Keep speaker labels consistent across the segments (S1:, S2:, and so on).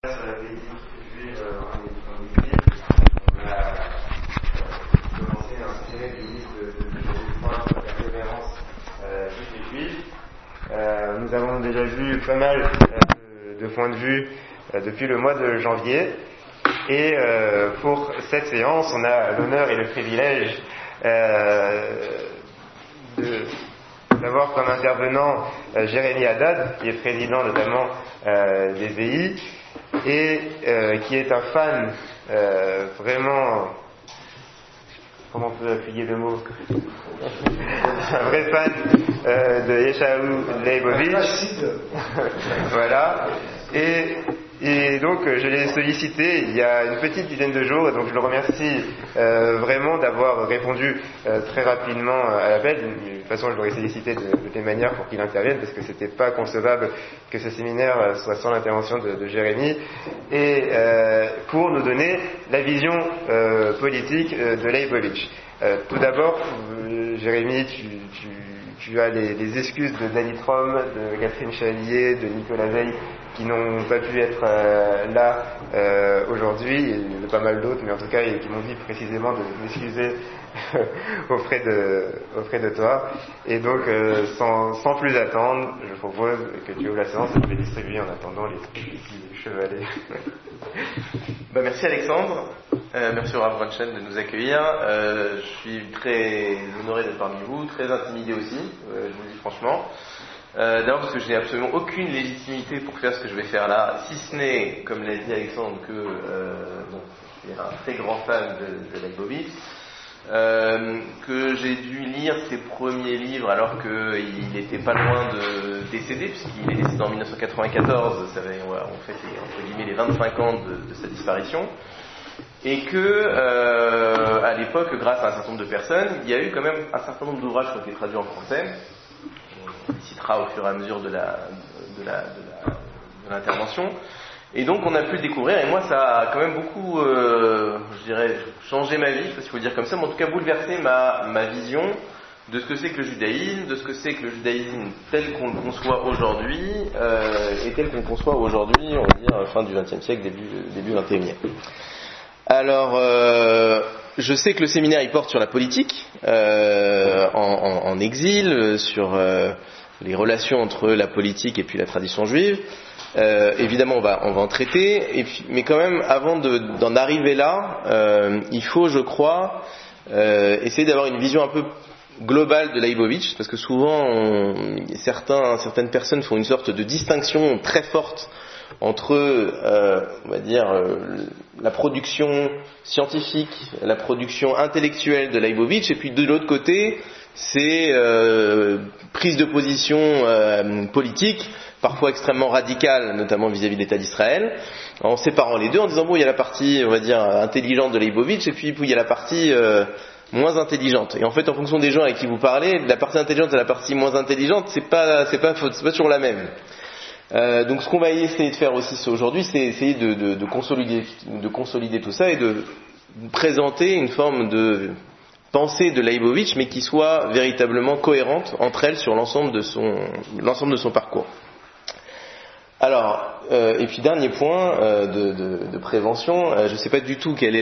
S1: Sur la politique juive en Égypte, on a commencé à insérer des listes de points sur la persévérance juive. Nous avons déjà vu pas mal de points de vue depuis le mois de janvier. Et pour cette séance, on a l'honneur et le privilège d'avoir comme intervenant Jérémy Haddad, qui est président notamment des EI, et qui est un fan vraiment, comment on peut appuyer le mot, un vrai fan de Yeshayahu Leibovitch. Voilà. Et donc je l'ai sollicité il y a une petite dizaine de jours, et donc je le remercie vraiment d'avoir répondu très rapidement à l'appel. De toute façon, je l'aurais sollicité de toutes les manières pour qu'il intervienne, parce que c'était pas concevable que ce séminaire soit sans l'intervention de Jérémy, et pour nous donner la vision politique de Leibovitch. Tout d'abord, Jérémy, tu as les excuses de Danny Trom, de Catherine Chalier, de Nicolas Veil, qui n'ont pas pu être là aujourd'hui. Il y en a pas mal d'autres, mais en tout cas, qui m'ont dit précisément de m'excuser auprès de toi. Et donc, sans plus attendre, je propose que tu ouvres la séance et que je vais distribuer en attendant les chevalets.
S2: Merci Alexandre, merci au Rav Ronchen de nous accueillir. Je suis très honoré d'être parmi vous, très intimidé aussi, je vous le dis franchement. D'abord parce que je n'ai absolument aucune légitimité pour faire ce que je vais faire là, si ce n'est, comme l'a dit Alexandre, que je suis un très grand fan de Leibovitch, que j'ai dû lire ses premiers livres alors qu'il n'était pas loin de décéder, puisqu'il est décédé en 1994, on fait entre guillemets les 25 ans de sa disparition, et que à l'époque, grâce à un certain nombre de personnes, il y a eu quand même un certain nombre d'ouvrages qui ont été traduits en français. On les citera au fur et à mesure de l'intervention. Et donc on a pu le découvrir, et moi ça a quand même beaucoup, je dirais, changé ma vie, je sais pas s'il faut le dire comme ça, mais en tout cas bouleversé ma vision de ce que c'est que le judaïsme, de ce que c'est que le judaïsme tel qu'on le conçoit aujourd'hui, et tel qu'on le conçoit aujourd'hui, on va dire, fin du XXe siècle, début XXIe. Alors, je sais que le séminaire il porte sur la politique, en exil, sur les relations entre la politique et puis la tradition juive. Évidemment, on va en traiter, mais quand même, avant d'en arriver là, il faut, je crois, essayer d'avoir une vision un peu globale de Leibovitch, parce que souvent, certaines personnes font une sorte de distinction très forte entre, on va dire, la production scientifique, la production intellectuelle de Leibovitch, et puis de l'autre côté, c'est prise de position politique, parfois extrêmement radicale, notamment vis-à-vis de l'État d'Israël, en séparant les deux, en disant bon, il y a la partie, on va dire, intelligente de Leibovitch, et puis il y a la partie moins intelligente. Et en fait, en fonction des gens avec qui vous parlez, la partie intelligente et la partie moins intelligente, c'est pas toujours la même. Donc ce qu'on va essayer de faire aussi aujourd'hui, c'est essayer de consolider tout ça et de vous présenter une forme de pensée de Leibovitch, mais qui soit véritablement cohérente entre elles sur l'ensemble de son parcours. Alors, et puis dernier point de prévention, je ne sais pas du tout quelle est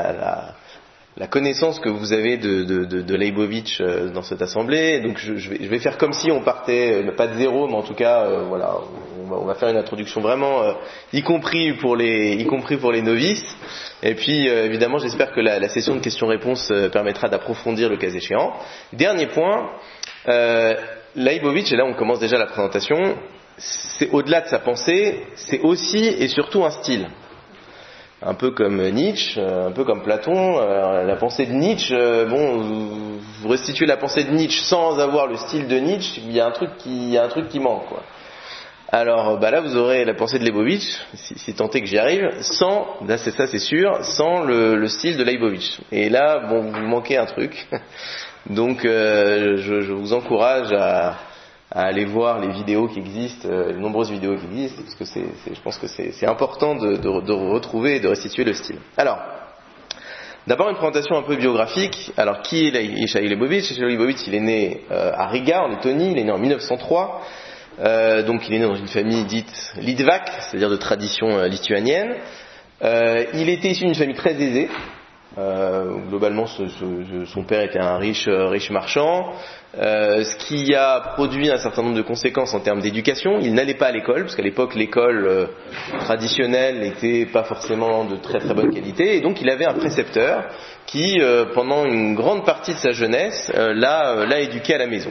S2: la connaissance que vous avez de Leibovitch dans cette assemblée, donc je vais faire comme si on partait, pas de zéro, mais en tout cas, voilà, on va faire une introduction vraiment, y compris pour les novices, et puis évidemment j'espère que la session de questions-réponses permettra d'approfondir le cas échéant. Dernier point, Leibovitch, et là on commence déjà la présentation, c'est au-delà de sa pensée, c'est aussi et surtout un style. Un peu comme Nietzsche, un peu comme Platon. La pensée de Nietzsche, vous restituez la pensée de Nietzsche sans avoir le style de Nietzsche, il y a un truc qui manque, quoi. Alors, là vous aurez la pensée de Leibovitch, si tant est que j'y arrive, là c'est sûr, sans le style de Leibovitch. Et là, vous manquez un truc. Donc, je vous encourage à aller voir les vidéos qui existent, les nombreuses vidéos qui existent, parce que je pense que c'est important de retrouver et de restituer le style. Alors, d'abord une présentation un peu biographique. Alors, qui est Yeshayahu Leibovitch ? Yeshayahu Leibovitch, il est né à Riga, en Lettonie, il est né en 1903. Donc il est né dans une famille dite litvak, c'est-à-dire de tradition lituanienne. Il était issu d'une famille très aisée. Globalement, son père était un riche marchand, ce qui a produit un certain nombre de conséquences en termes d'éducation. Il n'allait pas à l'école, parce qu'à l'époque l'école traditionnelle n'était pas forcément de très très bonne qualité, et donc il avait un précepteur qui, pendant une grande partie de sa jeunesse, l'a éduqué à la maison.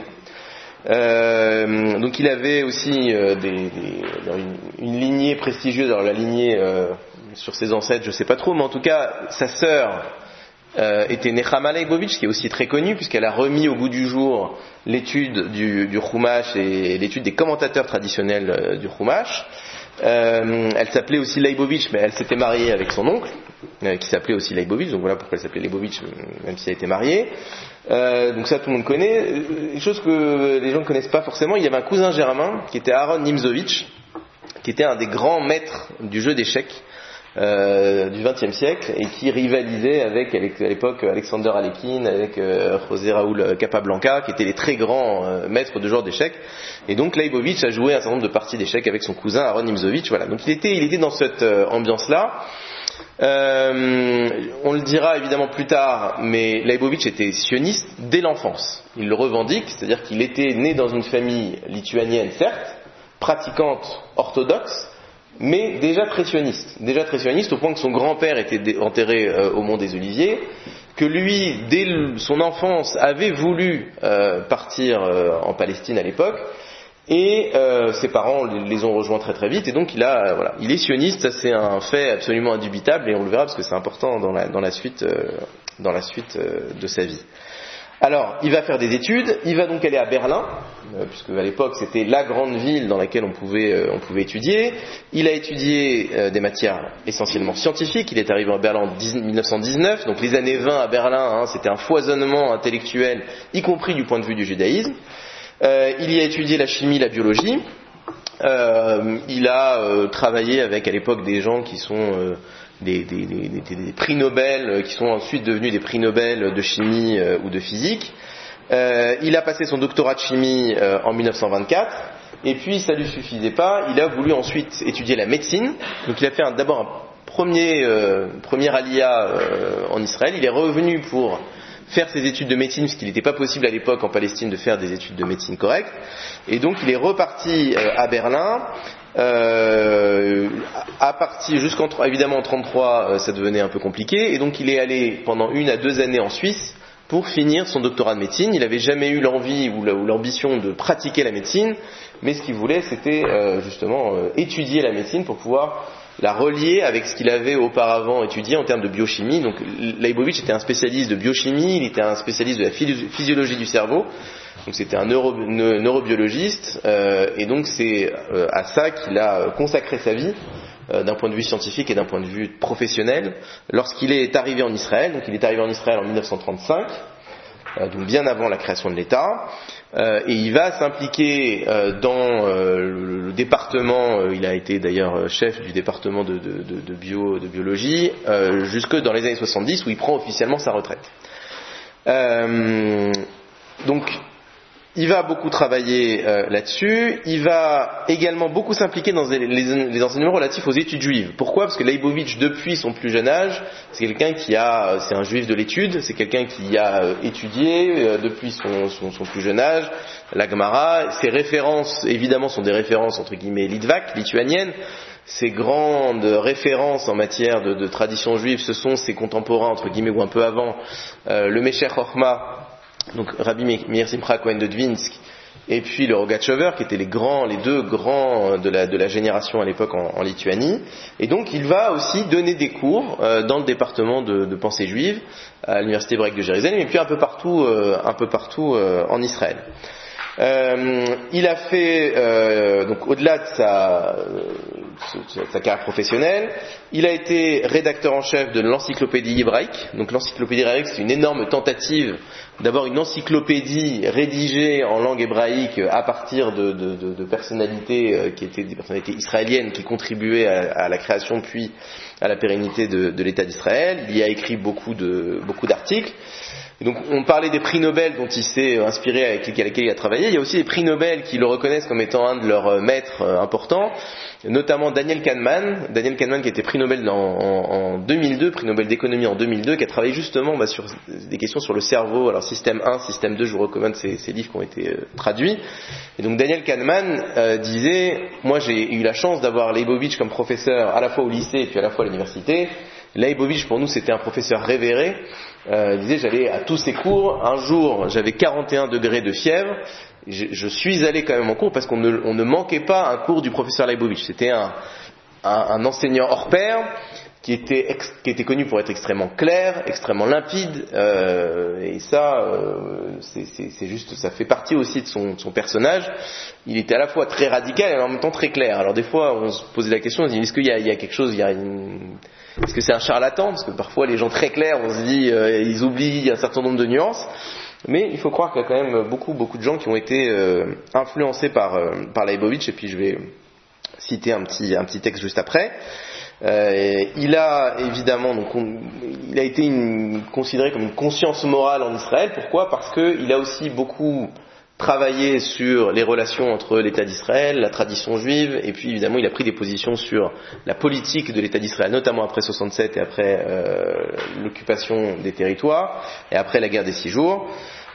S2: Donc il avait aussi une lignée prestigieuse. Alors la lignée sur ses ancêtres, je sais pas trop, mais en tout cas sa sœur était Nechama Leibovitch, qui est aussi très connue puisqu'elle a remis au goût du jour l'étude du Chumash et l'étude des commentateurs traditionnels du Chumash. Elle s'appelait aussi Leibovitch, mais elle s'était mariée avec son oncle qui s'appelait aussi Leibovitch, donc voilà pourquoi elle s'appelait Leibovitch même si elle était mariée. Donc ça tout le monde connaît. Une chose que les gens ne connaissent pas forcément, il y avait un cousin germain qui était Aaron Nimzovitch, qui était un des grands maîtres du jeu d'échecs du XXe siècle et qui rivalisait avec à l'époque Alexander Alekhine, avec José Raúl Capablanca, qui étaient les très grands maîtres de joueurs d'échecs. Et donc Leibovitch a joué un certain nombre de parties d'échecs avec son cousin Aaron Nimzovitch. Voilà. Donc il était dans cette ambiance-là. On le dira évidemment plus tard, mais Leibovitch était sioniste dès l'enfance. Il le revendique, c'est-à-dire qu'il était né dans une famille lituanienne, certes, pratiquante orthodoxe, mais déjà très sioniste au point que son grand-père était enterré au Mont des Oliviers, que lui, dès son enfance, avait voulu partir en Palestine à l'époque, et ses parents les ont rejoints très très vite, et donc il est sioniste. Ça c'est un fait absolument indubitable, et on le verra parce que c'est important dans la suite de sa vie. Alors, il va faire des études, il va donc aller à Berlin, puisque à l'époque c'était la grande ville dans laquelle on pouvait étudier. Il a étudié des matières essentiellement scientifiques, il est arrivé à Berlin en 1919, donc les années 20 à Berlin, c'était un foisonnement intellectuel, y compris du point de vue du judaïsme. Il y a étudié la chimie, la biologie. Il a travaillé avec à l'époque des gens qui sont des prix Nobel, qui sont ensuite devenus des prix Nobel de chimie ou de physique. Il a passé son doctorat de chimie en 1924, et puis ça lui suffisait pas, il a voulu ensuite étudier la médecine. Donc il a fait d'abord un premier aliyah en Israël. Il est revenu pour faire ses études de médecine, parce qu'il n'était pas possible à l'époque en Palestine de faire des études de médecine correctes, et donc il est reparti à Berlin. À partir évidemment en 1933, ça devenait un peu compliqué, et donc il est allé pendant 1 à 2 années en Suisse pour finir son doctorat de médecine. Il n'avait jamais eu l'envie ou l'ambition de pratiquer la médecine, mais ce qu'il voulait, c'était justement étudier la médecine pour pouvoir la relier avec ce qu'il avait auparavant étudié en termes de biochimie. Donc Leibovitch était un spécialiste de biochimie, il était un spécialiste de la physiologie du cerveau, donc c'était un neurobiologiste, et donc c'est à ça qu'il a consacré sa vie d'un point de vue scientifique et d'un point de vue professionnel lorsqu'il est arrivé en Israël. Donc il est arrivé en Israël en 1935, donc bien avant la création de l'État, et il va s'impliquer dans le département, il a été d'ailleurs chef du département de biologie jusque dans les années 70 où il prend officiellement sa retraite. Donc il va beaucoup travailler là-dessus. Il va également beaucoup s'impliquer dans les enseignements relatifs aux études juives. Pourquoi ? Parce que Leibovitch, depuis son plus jeune âge, c'est un juif de l'étude, c'est quelqu'un qui a étudié depuis son plus jeune âge la Gemara. Ses références, évidemment, sont des références entre guillemets litvak, lituaniennes. Ses grandes références en matière de tradition juive, ce sont ses contemporains entre guillemets ou un peu avant, le Mesher Chochma, donc Rabbi Meir Simcha Cohen de Dvinsk, et puis le Rogatchover, qui étaient les deux grands de la génération à l'époque en Lituanie. Et donc il va aussi donner des cours dans le département de pensée juive à l'université hébraïque de Jérusalem, et puis un peu partout en Israël. Il a fait donc au-delà de sa carrière professionnelle. Il a été rédacteur en chef de l'encyclopédie hébraïque. Donc l'encyclopédie hébraïque, c'est une énorme tentative d'avoir une encyclopédie rédigée en langue hébraïque à partir de personnalités qui étaient des personnalités israéliennes qui contribuaient à la création puis à la pérennité de l'État d'Israël. Il y a écrit beaucoup d'articles. Et donc on parlait des prix Nobel dont il s'est inspiré, avec lesquels il a travaillé. Il y a aussi des prix Nobel qui le reconnaissent comme étant un de leurs maîtres importants, notamment Daniel Kahneman qui a été prix Nobel en 2002, prix Nobel d'économie en 2002, qui a travaillé justement sur des questions sur le cerveau. Alors système 1, système 2, je vous recommande ces livres qui ont été traduits. Et donc Daniel Kahneman disait, moi j'ai eu la chance d'avoir Leibovitch comme professeur à la fois au lycée et puis à la fois à l'université. Leibovitch pour nous c'était un professeur révéré. Il disait j'allais à tous ses cours. Un jour j'avais 41 degrés de fièvre. Je suis allé quand même en cours parce qu'on ne manquait pas un cours du professeur Leibovitch. C'était un enseignant hors pair qui était connu pour être extrêmement clair, extrêmement limpide, et ça, c'est juste, ça fait partie aussi de son personnage. Il était à la fois très radical et en même temps très clair. Alors des fois, on se posait la question, on se dit, est-ce qu'il y a quelque chose, est-ce que c'est un charlatan? Parce que parfois, les gens très clairs, on se dit, ils oublient un certain nombre de nuances. Mais il faut croire qu'il y a quand même beaucoup de gens qui ont été influencés par Leibovitch, et puis je vais citer un petit texte juste après. Il a évidemment il a été considéré comme une conscience morale en Israël. Pourquoi? Parce qu'il a aussi beaucoup travaillé sur les relations entre l'État d'Israël, la tradition juive, et puis évidemment il a pris des positions sur la politique de l'État d'Israël, notamment après 67 et après l'occupation des territoires et après la guerre des 6 jours.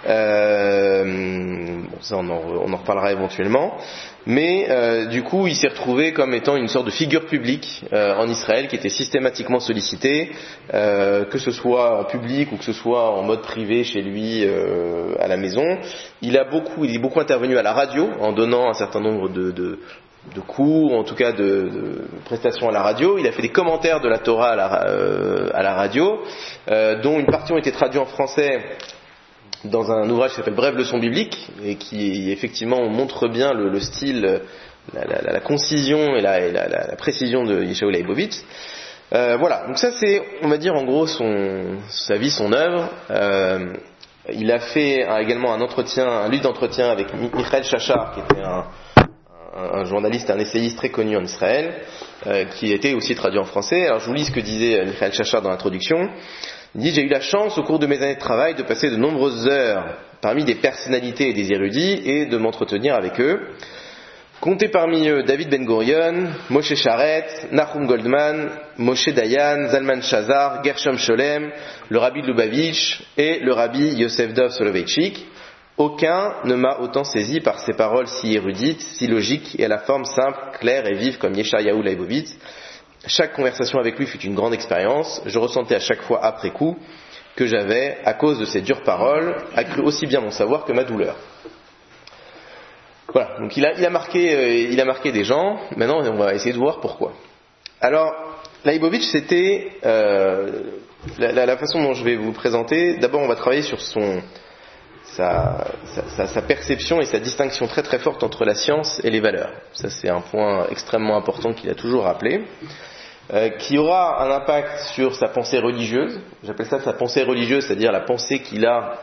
S2: Ça on en reparlera éventuellement. Mais du coup, il s'est retrouvé comme étant une sorte de figure publique en Israël qui était systématiquement sollicitée, que ce soit en public ou que ce soit en mode privé chez lui à la maison. Il est beaucoup intervenu à la radio en donnant un certain nombre de cours, en tout cas de prestations à la radio. Il a fait des commentaires de la Torah à la radio, dont une partie ont été traduite en français dans un ouvrage qui s'appelle Brève leçon biblique et qui effectivement montre bien le style, la concision et la précision de Yeshayahu Leibovitch. Voilà, donc ça c'est, on va dire en gros sa vie, son œuvre. Il a fait également un livre d'entretien avec Michael Shachar, qui était un journaliste, un essayiste très connu en Israël, qui était aussi traduit en français. Alors je vous lis ce que disait Michael Shachar dans l'introduction. Il dit « J'ai eu la chance au cours de mes années de travail de passer de nombreuses heures parmi des personnalités et des érudits et de m'entretenir avec eux. Comptez parmi eux David Ben Gurion, Moshe Sharet, Nahum Goldman, Moshe Dayan, Zalman Shazar, Gershom Sholem, le rabbi de Lubavitch et le rabbi Yosef Dov Soloveitchik. Aucun ne m'a autant saisi par ses paroles si érudites, si logiques et à la forme simple, claire et vive comme Yeshayahu Leibovitch. Chaque conversation avec lui fut une grande expérience. Je ressentais à chaque fois après coup que j'avais, à cause de ces dures paroles, accru aussi bien mon savoir que ma douleur. » Voilà, donc il a marqué des gens. Maintenant, on va essayer de voir pourquoi. Alors, Leibovitch, c'était la façon dont je vais vous présenter. D'abord, on va travailler sur sa perception et sa distinction très très forte entre la science et les valeurs. Ça, c'est un point extrêmement important qu'il a toujours rappelé. Qui aura un impact sur sa pensée religieuse. J'appelle ça sa pensée religieuse, c'est-à-dire la pensée qu'il a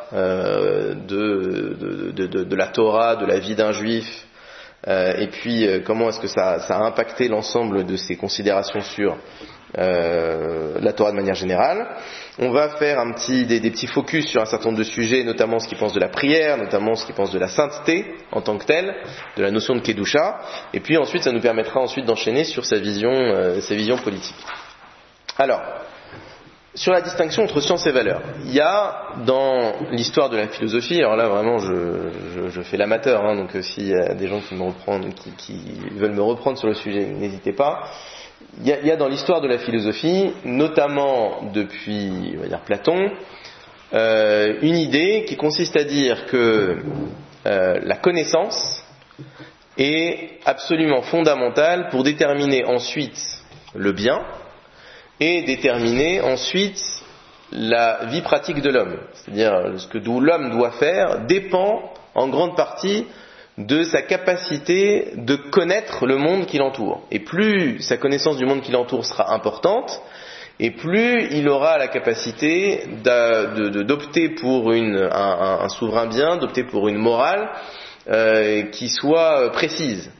S2: de la Torah, de la vie d'un juif, et puis comment est-ce que ça a impacté l'ensemble de ses considérations sur la Torah de manière générale. On va faire des petits focus sur un certain nombre de sujets, notamment ce qu'il pense de la prière, notamment ce qu'il pense de la sainteté en tant que telle, de la notion de Kedusha, et puis ensuite ça nous permettra ensuite d'enchaîner sur sa vision politique. Alors, sur la distinction entre science et valeur, il y a dans l'histoire de la philosophie, alors là vraiment je fais l'amateur, donc s'il y a des gens qui veulent me reprendre sur le sujet, n'hésitez pas. Il y a dans l'histoire de la philosophie, notamment depuis, on va dire Platon, une idée qui consiste à dire que la connaissance est absolument fondamentale pour déterminer ensuite le bien et déterminer ensuite la vie pratique de l'homme. C'est-à-dire ce que l'homme doit faire dépend en grande partie de sa capacité de connaître le monde qui l'entoure. Et plus sa connaissance du monde qui l'entoure sera importante, et plus il aura la capacité d'opter pour un souverain bien, d'opter pour une morale qui soit précise.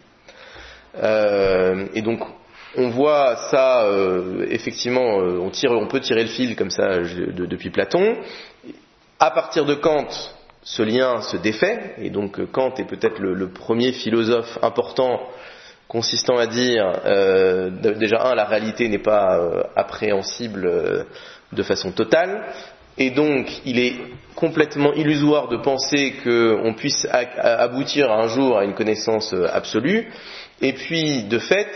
S2: Et donc on voit ça effectivement, on peut tirer le fil comme ça depuis Platon. À partir de Kant, ce lien se défait, et donc Kant est peut-être le premier philosophe important consistant à dire déjà la réalité n'est pas appréhensible de façon totale, et donc il est complètement illusoire de penser qu'on puisse aboutir un jour à une connaissance absolue. Et puis de fait,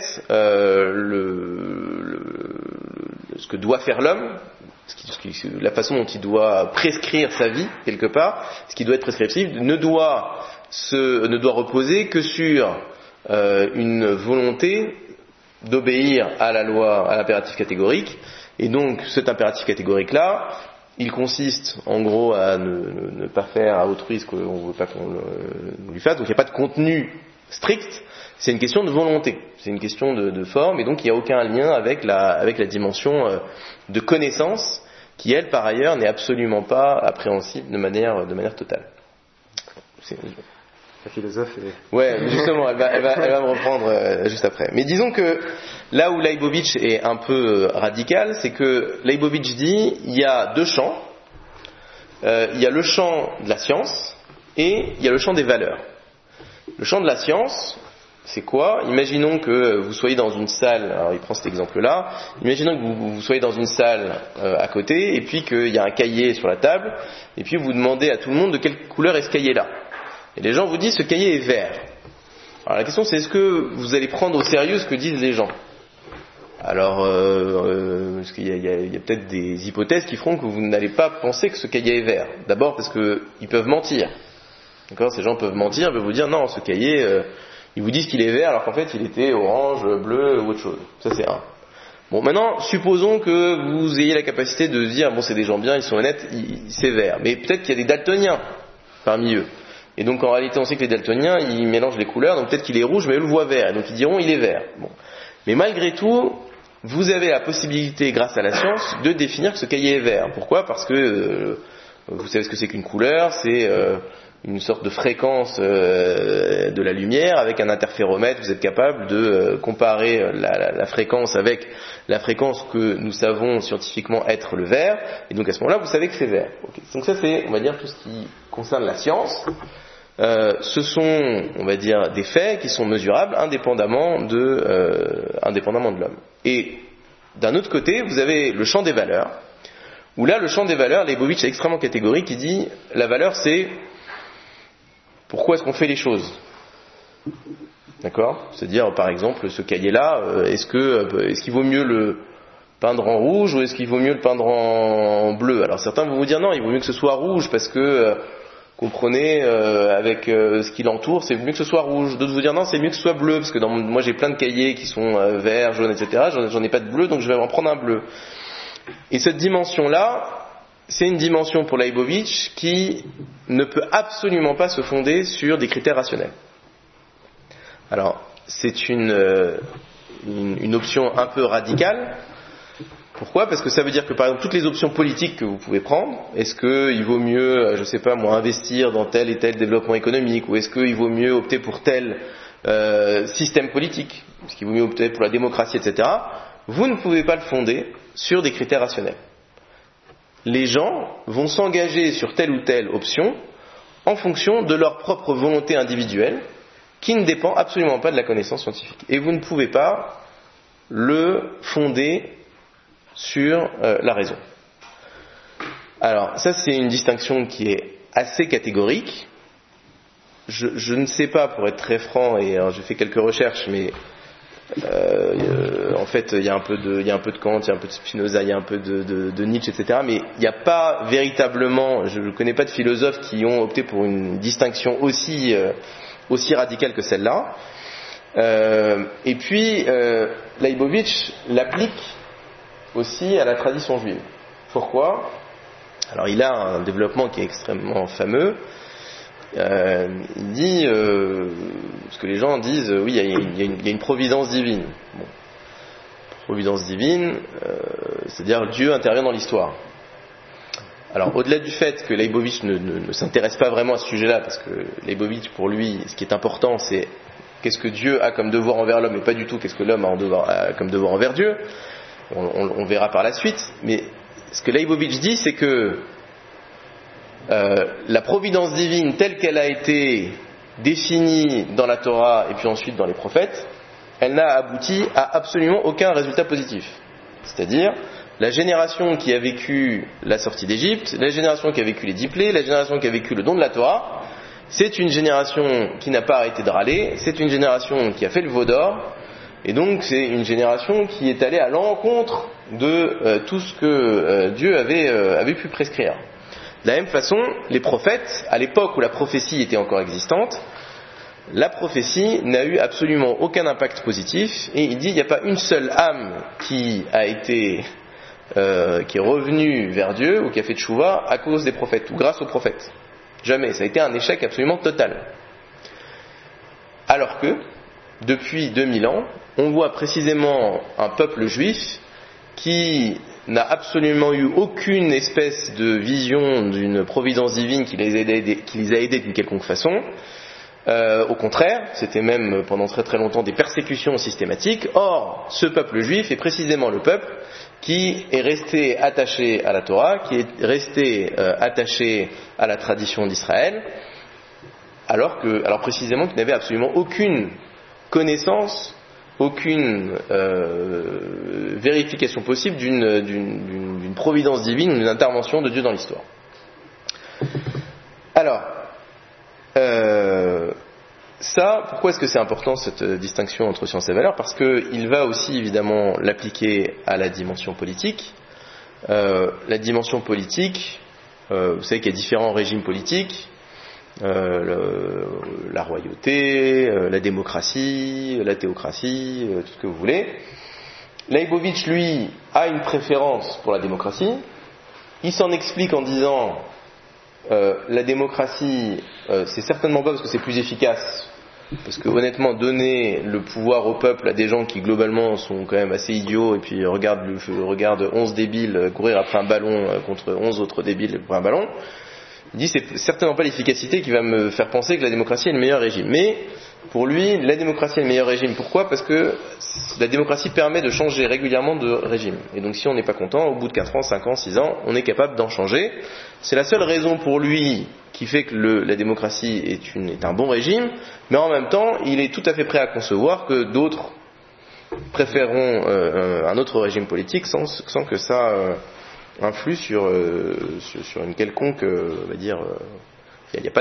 S2: ce que doit faire l'homme, la façon dont il doit prescrire sa vie quelque part, ce qui doit être prescriptif, ne doit reposer que sur une volonté d'obéir à la loi, à l'impératif catégorique. Et donc cet impératif catégorique là, il consiste en gros à ne pas faire à autrui ce qu'on ne veut pas qu'on lui fasse. Donc il n'y a pas de contenu strict, c'est une question de volonté, c'est une question de forme, et donc il n'y a aucun lien avec la dimension de connaissance qui, elle, par ailleurs, n'est absolument pas appréhensible de manière totale.
S1: La philosophe est...
S2: Ouais, justement, elle va me reprendre juste après. Mais disons que là où Leibovitch est un peu radical, c'est que Leibovitch dit il y a deux champs. Il y a le champ de la science et il y a le champ des valeurs. Le champ de la science, c'est quoi ? Imaginons que vous soyez dans une salle, alors il prend cet exemple-là, imaginons que vous soyez dans une salle à côté, et puis qu'il y a un cahier sur la table, et puis vous demandez à tout le monde de quelle couleur est ce cahier-là. Et les gens vous disent ce cahier est vert. Alors la question c'est est-ce que vous allez prendre au sérieux ce que disent les gens ? Alors, parce qu'il y a peut-être des hypothèses qui feront que vous n'allez pas penser que ce cahier est vert. D'abord parce qu'ils peuvent mentir. D'accord ? Ces gens peuvent mentir, ils peuvent vous dire non, ce cahier... Ils vous disent qu'il est vert alors qu'en fait il était orange, bleu ou autre chose. Ça c'est un. Bon, maintenant, supposons que vous ayez la capacité de dire bon, c'est des gens bien, ils sont honnêtes, c'est vert. Mais peut-être qu'il y a des daltoniens parmi eux. Et donc en réalité on sait que les daltoniens ils mélangent les couleurs, donc peut-être qu'il est rouge mais eux le voient vert. Et donc ils diront il est vert. Bon. Mais malgré tout, vous avez la possibilité grâce à la science de définir que ce cahier est vert. Pourquoi ? Parce que vous savez ce que c'est qu'une couleur, c'est... une sorte de fréquence de la lumière avec un interféromètre, vous êtes capable de comparer la fréquence avec la fréquence que nous savons scientifiquement être le vert, et donc à ce moment-là vous savez que c'est vert. Okay. Donc ça c'est, on va dire, tout ce qui concerne la science. Ce sont, on va dire, des faits qui sont mesurables indépendamment de l'homme. Et d'un autre côté, vous avez le champ des valeurs, où là le champ des valeurs, Leibovitch est extrêmement catégorique, il dit la valeur c'est pourquoi est-ce qu'on fait les choses ? D'accord ? C'est-à-dire, par exemple, ce cahier-là, est-ce qu'il vaut mieux le peindre en rouge ou est-ce qu'il vaut mieux le peindre en bleu ? Alors certains vont vous dire non, il vaut mieux que ce soit rouge parce que, comprenez, avec ce qui l'entoure, c'est mieux que ce soit rouge. D'autres vous dire non, c'est mieux que ce soit bleu parce que moi j'ai plein de cahiers qui sont verts, jaunes, etc. J'en ai pas de bleu, donc je vais en prendre un bleu. Et cette dimension-là, c'est une dimension pour Leibovitch qui ne peut absolument pas se fonder sur des critères rationnels. Alors, c'est une option un peu radicale. Pourquoi ? Parce que ça veut dire que, par exemple, toutes les options politiques que vous pouvez prendre, est-ce qu'il vaut mieux, je sais pas moi, investir dans tel et tel développement économique, ou est-ce qu'il vaut mieux opter pour tel système politique, est-ce qu'il vaut mieux opter pour la démocratie, etc. Vous ne pouvez pas le fonder sur des critères rationnels. Les gens vont s'engager sur telle ou telle option en fonction de leur propre volonté individuelle qui ne dépend absolument pas de la connaissance scientifique. Et vous ne pouvez pas le fonder sur la raison. Alors ça c'est une distinction qui est assez catégorique. Je ne sais pas, pour être très franc, et alors j'ai fait quelques recherches, mais en fait il y a un peu de Kant, il y a un peu de Spinoza, il y a un peu de Nietzsche, etc. Mais il n'y a pas véritablement, je ne connais pas de philosophes qui ont opté pour une distinction aussi radicale que celle-là. Et puis Leibovitch l'applique aussi à la tradition juive. Pourquoi ? Alors il a un développement qui est extrêmement fameux. il dit, parce que les gens disent, oui, il y a une providence divine. Bon. Providence divine, c'est-à-dire Dieu intervient dans l'histoire. Alors, au-delà du fait que Leibovitch ne s'intéresse pas vraiment à ce sujet-là, parce que Leibovitch, pour lui, ce qui est important, c'est qu'est-ce que Dieu a comme devoir envers l'homme, et pas du tout qu'est-ce que l'homme a comme devoir envers Dieu. On verra par la suite. Mais ce que Leibovitch dit, c'est que la providence divine telle qu'elle a été définie dans la Torah et puis ensuite dans les prophètes, elle n'a abouti à absolument aucun résultat positif. C'est-à-dire, la génération qui a vécu la sortie d'Égypte, la génération qui a vécu les 10 plaies, la génération qui a vécu le don de la Torah, c'est une génération qui n'a pas arrêté de râler, c'est une génération qui a fait le veau d'or, et donc c'est une génération qui est allée à l'encontre de tout ce que Dieu avait pu prescrire. De la même façon, les prophètes, à l'époque où la prophétie était encore existante, la prophétie n'a eu absolument aucun impact positif, et il dit il n'y a pas une seule âme qui est revenue vers Dieu ou qui a fait tchouva à cause des prophètes ou grâce aux prophètes. Jamais, ça a été un échec absolument total. Alors que, depuis 2000 ans, on voit précisément un peuple juif qui n'a absolument eu aucune espèce de vision d'une providence divine qui les a aidés d'une quelconque façon. Au contraire, c'était même pendant très très longtemps des persécutions systématiques. Or, ce peuple juif est précisément le peuple qui est resté attaché à la Torah, qui est resté attaché à la tradition d'Israël, alors précisément qu'il n'avait absolument aucune connaissance, aucune vérification possible d'une providence divine ou d'une intervention de Dieu dans l'histoire. Alors, pourquoi est-ce que c'est important cette distinction entre science et valeur ? Parce qu'il va aussi évidemment l'appliquer à la dimension politique. La dimension politique, vous savez qu'il y a différents régimes politiques, la royauté, la démocratie, la théocratie, tout ce que vous voulez. Leibovitch, lui, a une préférence pour la démocratie. Il s'en explique en disant la démocratie, c'est certainement pas parce que c'est plus efficace, parce que honnêtement, donner le pouvoir au peuple à des gens qui globalement sont quand même assez idiots et puis regardent 11 débiles courir après un ballon contre 11 autres débiles pour un ballon, il dit c'est certainement pas l'efficacité qui va me faire penser que la démocratie est le meilleur régime. Mais pour lui, la démocratie est le meilleur régime. Pourquoi ? Parce que la démocratie permet de changer régulièrement de régime. Et donc si on n'est pas content, au bout de 4 ans, 5 ans, 6 ans, on est capable d'en changer. C'est la seule raison pour lui qui fait que la démocratie est un bon régime, mais en même temps, il est tout à fait prêt à concevoir que d'autres préféreront un autre régime politique sans que ça influe sur une quelconque, on va dire, il n'y a pas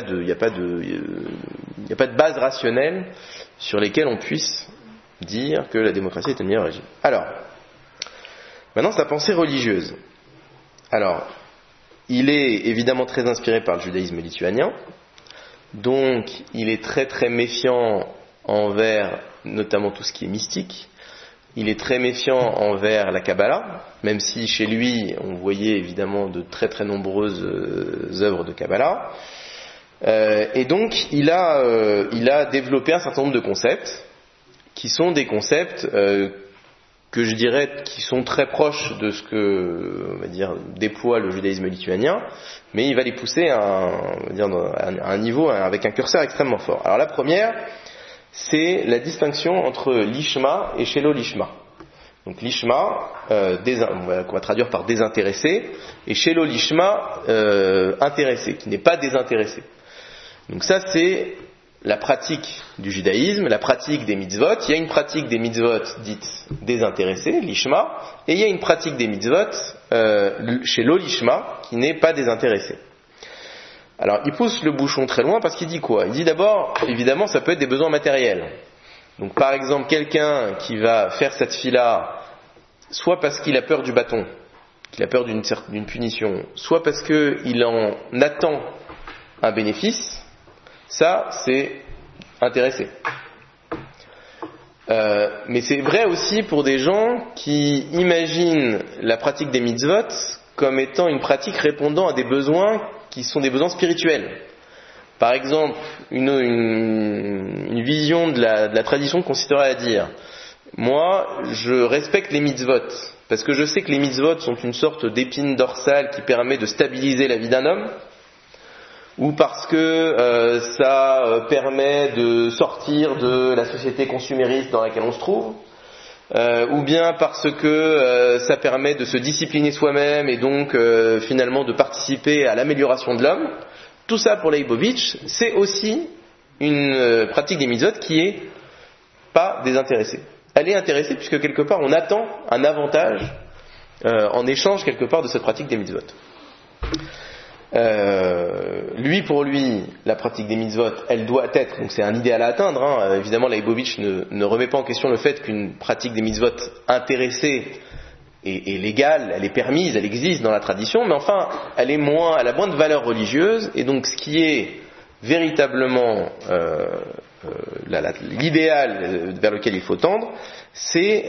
S2: de base rationnelle sur lesquelles on puisse dire que la démocratie est le meilleur régime. Alors, maintenant sa pensée religieuse. Alors, il est évidemment très inspiré par le judaïsme lituanien, donc il est très très méfiant envers notamment tout ce qui est mystique. Il est très méfiant envers la Kabbalah, même si chez lui on voyait évidemment de très très nombreuses œuvres de Kabbalah. Et donc il a développé un certain nombre de concepts qui sont des concepts que je dirais qui sont très proches de ce que on va dire déploie le judaïsme lituanien, mais il va les pousser à un niveau avec un curseur extrêmement fort. Alors la première, c'est la distinction entre l'ishma et shelo lishma. Donc l'ishma, qu'on va traduire par désintéressé, et shelo lishma, intéressé, qui n'est pas désintéressé. Donc ça c'est la pratique du judaïsme, la pratique des mitzvot. Il y a une pratique des mitzvot dite désintéressée, l'ishma, et il y a une pratique des mitzvot shelo lishma, qui n'est pas désintéressée. Alors, il pousse le bouchon très loin parce qu'il dit quoi ? Il dit d'abord, évidemment, ça peut être des besoins matériels. Donc, par exemple, quelqu'un qui va faire cette fila, soit parce qu'il a peur du bâton, qu'il a peur d'une punition, soit parce qu'il en attend un bénéfice, ça, c'est intéressé. Mais c'est vrai aussi pour des gens qui imaginent la pratique des mitzvot comme étant une pratique répondant à des besoins qui sont des besoins spirituels. Par exemple, une vision de la tradition consisterait à dire, moi, je respecte les mitzvot, parce que je sais que les mitzvot sont une sorte d'épine dorsale qui permet de stabiliser la vie d'un homme, ou parce que ça permet de sortir de la société consumériste dans laquelle on se trouve, ou bien parce que ça permet de se discipliner soi-même et donc finalement de participer à l'amélioration de l'homme. Tout ça pour Leibovitch, c'est aussi une pratique des mitzvot qui est pas désintéressée. Elle est intéressée puisque quelque part on attend un avantage en échange quelque part de cette pratique des mitzvot. Pour lui, la pratique des mitzvot, elle doit être, donc c'est un idéal à atteindre, hein. Évidemment Leibovitch ne remet pas en question le fait qu'une pratique des mitzvot intéressée est légale, elle est permise, elle existe dans la tradition, mais enfin, elle a moins de valeur religieuse, et donc ce qui est véritablement l'idéal vers lequel il faut tendre, c'est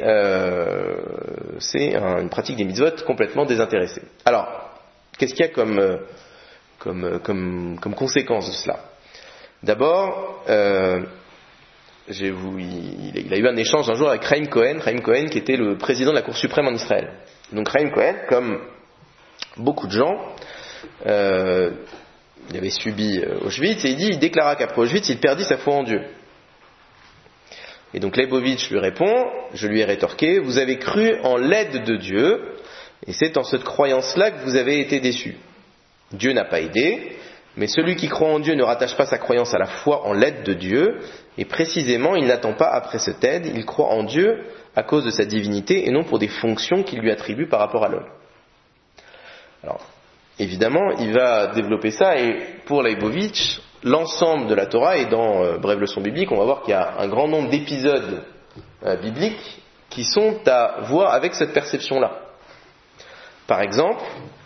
S2: une pratique des mitzvot complètement désintéressée. Alors, qu'est-ce qu'il y a comme conséquence de cela? D'abord, il a eu un échange un jour avec Chaim Cohen qui était le président de la Cour suprême en Israël. Donc Chaim Cohen, comme beaucoup de gens, il avait subi Auschwitz, et il déclara qu'après Auschwitz, il perdit sa foi en Dieu. Et donc Leibovitch lui répond, je lui ai rétorqué, vous avez cru en l'aide de Dieu, et c'est en cette croyance-là que vous avez été déçus. Dieu n'a pas aidé, mais celui qui croit en Dieu ne rattache pas sa croyance à la foi en l'aide de Dieu, et précisément, il n'attend pas après cette aide, il croit en Dieu à cause de sa divinité et non pour des fonctions qu'il lui attribue par rapport à l'homme. Alors, évidemment, il va développer ça, et pour Leibovitch, l'ensemble de la Torah, et dans Brève leçon biblique, on va voir qu'il y a un grand nombre d'épisodes bibliques qui sont à voir avec cette perception-là. Par exemple,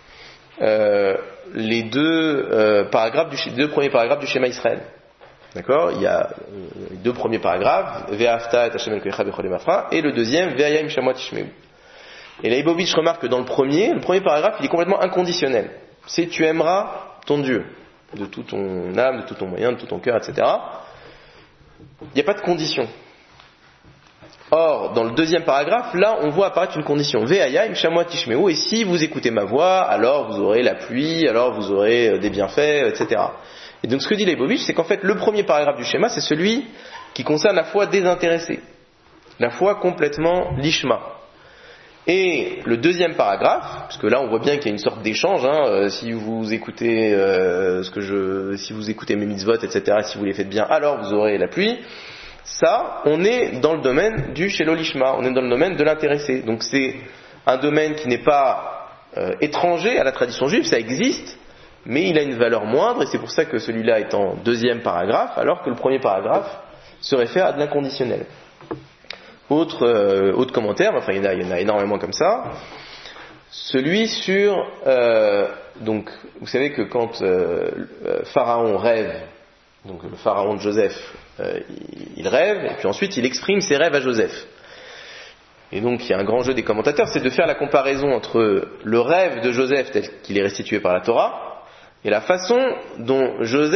S2: les deux premiers paragraphes du schéma Israël. D'accord? Il y a les deux premiers paragraphes, Ve'afta et Hashem el-Koyecha bechol yemafra, et le deuxième, Ve'aya im shamua tishmeu. Et Leibovitch remarque que dans le premier paragraphe, il est complètement inconditionnel. C'est tu aimeras ton Dieu, de toute ton âme, de tout ton moyen, de tout ton cœur, etc. Il n'y a pas de condition. Or, dans le deuxième paragraphe, là, on voit apparaître une condition. Ve'aya im shamua tishmeu, et si vous écoutez ma voix, alors vous aurez la pluie, alors vous aurez des bienfaits, etc. Et donc ce que dit Leibovitch, c'est qu'en fait le premier paragraphe du schéma, c'est celui qui concerne la foi désintéressée, la foi complètement lishma. Et le deuxième paragraphe, parce que là on voit bien qu'il y a une sorte d'échange, si vous écoutez si vous écoutez mes mitzvot, etc., si vous les faites bien, alors vous aurez la pluie. Ça, on est dans le domaine du shelo lishma, on est dans le domaine de l'intéressé. Donc c'est un domaine qui n'est pas étranger à la tradition juive, ça existe, mais il a une valeur moindre, et c'est pour ça que celui-là est en deuxième paragraphe, alors que le premier paragraphe se réfère à de l'inconditionnel. Autre commentaire, enfin il y en a énormément comme ça, celui sur, donc vous savez que quand Pharaon rêve, donc le Pharaon de Joseph, il rêve, et puis ensuite il exprime ses rêves à Joseph. Et donc il y a un grand jeu des commentateurs, c'est de faire la comparaison entre le rêve de Joseph tel qu'il est restitué par la Torah, et la façon dont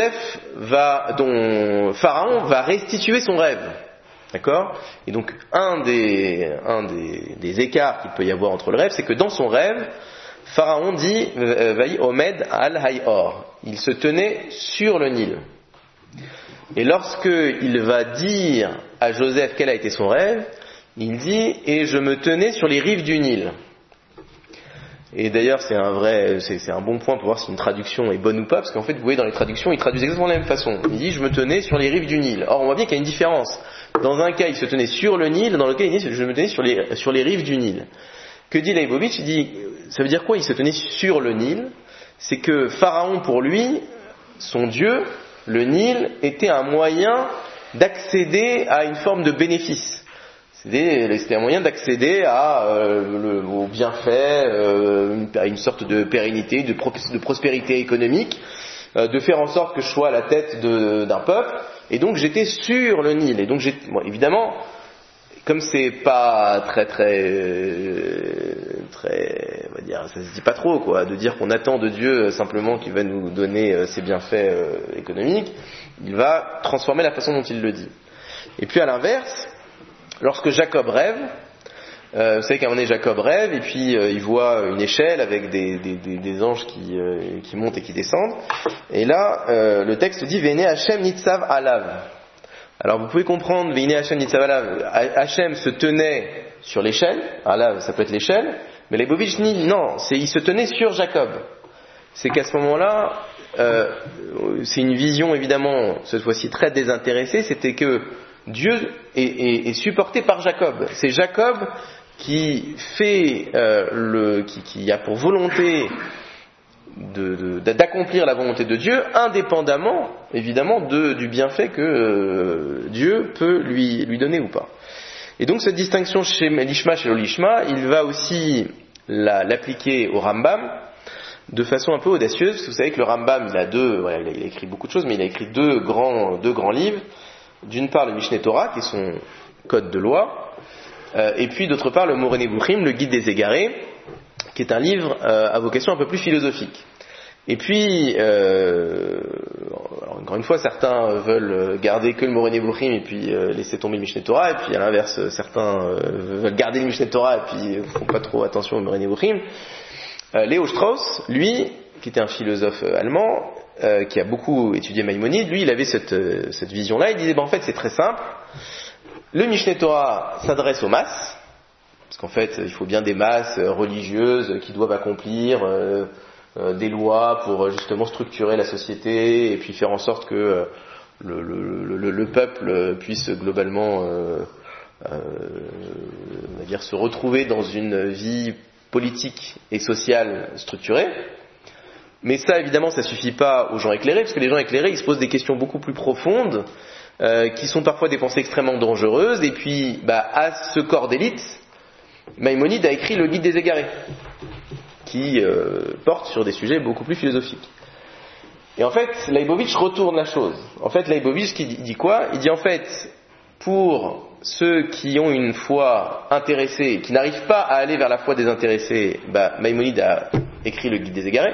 S2: Pharaon va restituer son rêve. D'accord? Et donc, un des écarts qu'il peut y avoir entre le rêve, c'est que dans son rêve, Pharaon dit, Vaï Omed al-Hayor. Il se tenait sur le Nil. Et lorsqu'il va dire à Joseph quel a été son rêve, il dit, et je me tenais sur les rives du Nil. Et d'ailleurs, c'est un bon point pour voir si une traduction est bonne ou pas, parce qu'en fait, vous voyez, dans les traductions, ils traduisent exactement de la même façon. Il dit, je me tenais sur les rives du Nil. Or, on voit bien qu'il y a une différence. Dans un cas, il se tenait sur le Nil, dans lequel il dit, je me tenais sur les rives du Nil. Que dit Leibovitch? Il dit, ça veut dire quoi, il se tenait sur le Nil? C'est que Pharaon, pour lui, son Dieu, le Nil, était un moyen d'accéder à une forme de bénéfice. C'était un moyen d'accéder aux bienfaits, à une sorte de pérennité, de prospérité économique, de faire en sorte que je sois à la tête d'un peuple. Et donc j'étais sur le Nil. Et donc évidemment, comme c'est pas très, on va dire, ça se dit pas trop, quoi, de dire qu'on attend de Dieu simplement qu'il va nous donner ses bienfaits économiques. Il va transformer la façon dont il le dit. Et puis à l'inverse, lorsque Jacob rêve, vous savez qu'à un moment donné Jacob rêve et puis il voit une échelle avec des anges qui montent et qui descendent. Et là, le texte dit Vene Hashem Nitzav Alav. Alors vous pouvez comprendre Vene Hashem Nitzav Alav. Hashem se tenait sur l'échelle. Alav, ça peut être l'échelle. Mais Leibovitch dit non, il se tenait sur Jacob. C'est qu'à ce moment-là, c'est une vision évidemment cette fois-ci très désintéressée. C'était que Dieu est supporté par Jacob. C'est Jacob qui fait qui a pour volonté d'accomplir la volonté de Dieu, indépendamment évidemment du bienfait que Dieu peut lui donner ou pas. Et donc cette distinction chez l'Ishma, chez l'Olishma, il va aussi l'appliquer au Rambam de façon un peu audacieuse, parce que vous savez que le Rambam il a écrit beaucoup de choses, mais il a écrit deux grands livres. D'une part le Mishneh Torah, qui est son code de loi, et puis d'autre part le Moreh Nevuchim, le guide des égarés, qui est un livre à vocation un peu plus philosophique. Et puis, alors encore une fois, certains veulent garder que le Moreh Nevuchim et puis laisser tomber le Mishneh Torah, et puis à l'inverse, certains veulent garder le Mishneh Torah et puis font pas trop attention au Moreh Nevuchim. Leo Strauss, lui, qui était un philosophe allemand, qui a beaucoup étudié Maïmonide, lui il avait cette vision-là. Il disait en fait c'est très simple, le Mishneh Torah s'adresse aux masses, parce qu'en fait il faut bien des masses religieuses qui doivent accomplir des lois pour justement structurer la société et puis faire en sorte que le peuple puisse globalement on va dire se retrouver dans une vie politique et sociale structurée. Mais ça, évidemment, ça suffit pas aux gens éclairés, parce que les gens éclairés, ils se posent des questions beaucoup plus profondes, qui sont parfois des pensées extrêmement dangereuses, et puis, à ce corps d'élite, Maïmonide a écrit le Guide des égarés, qui porte sur des sujets beaucoup plus philosophiques. Et en fait, Leibovitch retourne la chose. En fait, Leibovitch, il dit quoi ? Il dit en fait, pour ceux qui ont une foi intéressée, qui n'arrivent pas à aller vers la foi désintéressée, Maïmonide a écrit le Guide des égarés.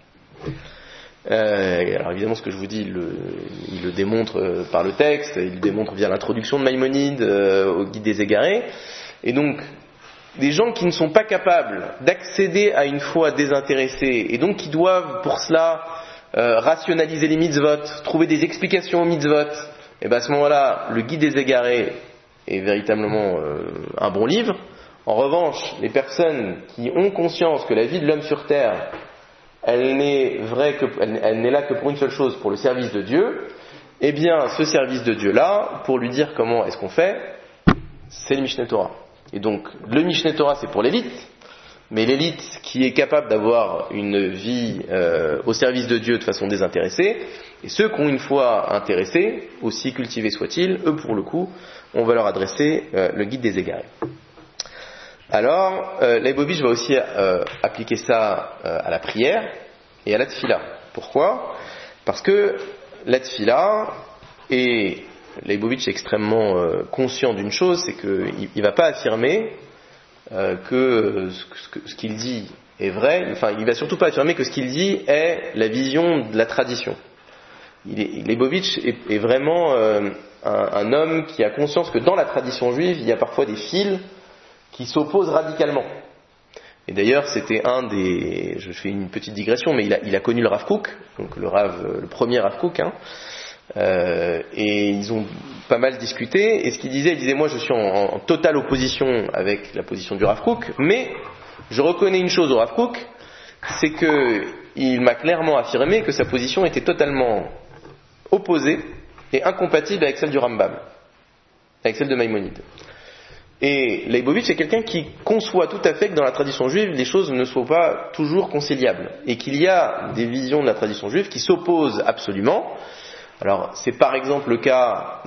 S2: Alors évidemment ce que je vous dis il le démontre par le texte, il le démontre via l'introduction de Maïmonide au Guide des égarés. Et donc des gens qui ne sont pas capables d'accéder à une foi désintéressée et donc qui doivent pour cela rationaliser les mitzvot, trouver des explications aux mitzvot, et à ce moment-là le Guide des égarés est véritablement un bon livre. En revanche, les personnes qui ont conscience que la vie de l'homme sur terre elle n'est là que pour une seule chose, pour le service de Dieu, eh bien, ce service de Dieu-là, pour lui dire comment est-ce qu'on fait, c'est le Mishneh Torah. Et donc, le Mishneh Torah, c'est pour l'élite, mais l'élite qui est capable d'avoir une vie au service de Dieu de façon désintéressée, et ceux qui ont une foi intéressée, aussi cultivés soient-ils, eux, pour le coup, on va leur adresser le Guide des égarés. Alors, Leibovitch va aussi appliquer ça à la prière et à la tfila. Pourquoi ? Parce que la tfila, et Leibovitch est extrêmement conscient d'une chose, c'est qu'il ne va pas affirmer que ce qu'il dit est vrai, enfin il ne va surtout pas affirmer que ce qu'il dit est la vision de la tradition. Leibovitch est vraiment un homme qui a conscience que dans la tradition juive, il y a parfois des fils qui s'opposent radicalement. Et d'ailleurs, c'était je fais une petite digression, mais il a connu le Rav Kook, donc le premier Rav Kook, et ils ont pas mal discuté, et ce qu'il disait, moi je suis en totale opposition avec la position du Rav Kook, mais je reconnais une chose au Rav Kook, c'est qu'il m'a clairement affirmé que sa position était totalement opposée et incompatible avec celle du Rambam, avec celle de Maïmonide. Et Leibovitch est quelqu'un qui conçoit tout à fait que dans la tradition juive, les choses ne sont pas toujours conciliables. Et qu'il y a des visions de la tradition juive qui s'opposent absolument. Alors, c'est par exemple le cas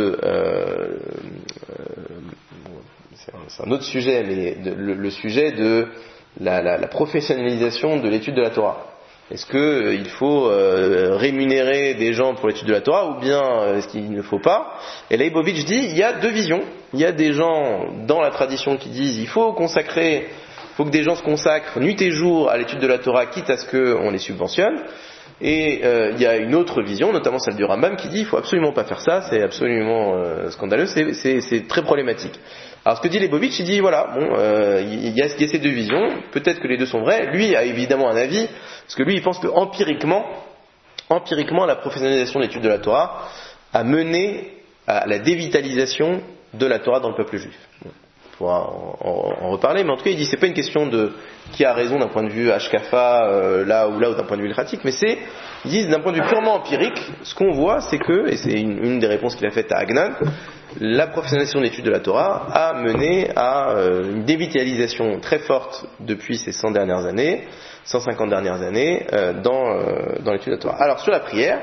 S2: c'est un autre sujet, mais le sujet de la professionnalisation de l'étude de la Torah. Est-ce qu'il faut rémunérer des gens pour l'étude de la Torah ou bien est-ce qu'il ne faut pas ? Et Leibovitch dit il y a deux visions. Il y a des gens dans la tradition qui disent il faut consacrer faut que des gens se consacrent nuit et jour à l'étude de la Torah, quitte à ce qu'on les subventionne. Et il y a une autre vision, notamment celle du Rambam, qui dit il faut absolument pas faire ça, c'est absolument scandaleux, c'est très problématique. Alors ce que dit Leibovitch, il dit voilà, il y a ces deux visions, peut-être que les deux sont vraies. Lui a évidemment un avis, parce que lui il pense que empiriquement, la professionnalisation de l'étude de la Torah a mené à la dévitalisation de la Torah dans le peuple juif. On pourra en reparler, mais en tout cas il dit c'est pas une question de qui a raison d'un point de vue Hashkafa là ou d'un point de vue pratique, mais ils disent d'un point de vue purement empirique, ce qu'on voit c'est que, et c'est une des réponses qu'il a faites à Agnan, la professionnalisation de l'étude de la Torah a mené à une dévitalisation très forte depuis ces 150 dernières années dans l'étude de la Torah. Alors sur la prière,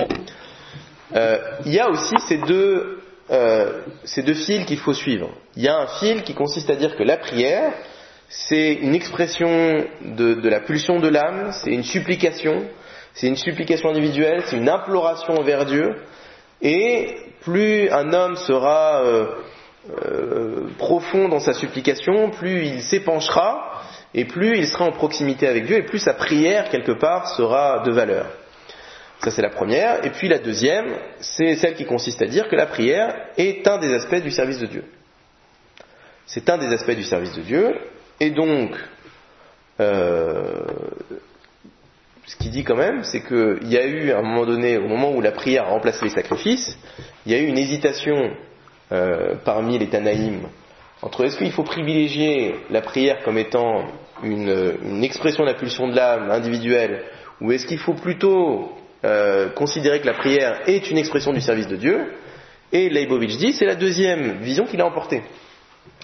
S2: il y a aussi ces deux fils qu'il faut suivre. Il y a un fil qui consiste à dire que la prière, c'est une expression de la pulsion de l'âme, c'est une supplication individuelle, c'est une imploration vers Dieu, et plus un homme sera profond dans sa supplication, plus il s'épanchera, et plus il sera en proximité avec Dieu, et plus sa prière, quelque part, sera de valeur. Ça c'est la première. Et puis la deuxième, c'est celle qui consiste à dire que la prière est un des aspects du service de Dieu. C'est un des aspects du service de Dieu, et donc ce qu'il dit quand même, c'est qu'il y a eu à un moment donné, au moment où la prière a remplacé les sacrifices, il y a eu une hésitation parmi les Tanaïm entre est-ce qu'il faut privilégier la prière comme étant une expression de la pulsion de l'âme individuelle, ou est-ce qu'il faut plutôt considérer que la prière est une expression du service de Dieu. Et Leibovitch dit c'est la deuxième vision qu'il a emportée. Pourquoi ?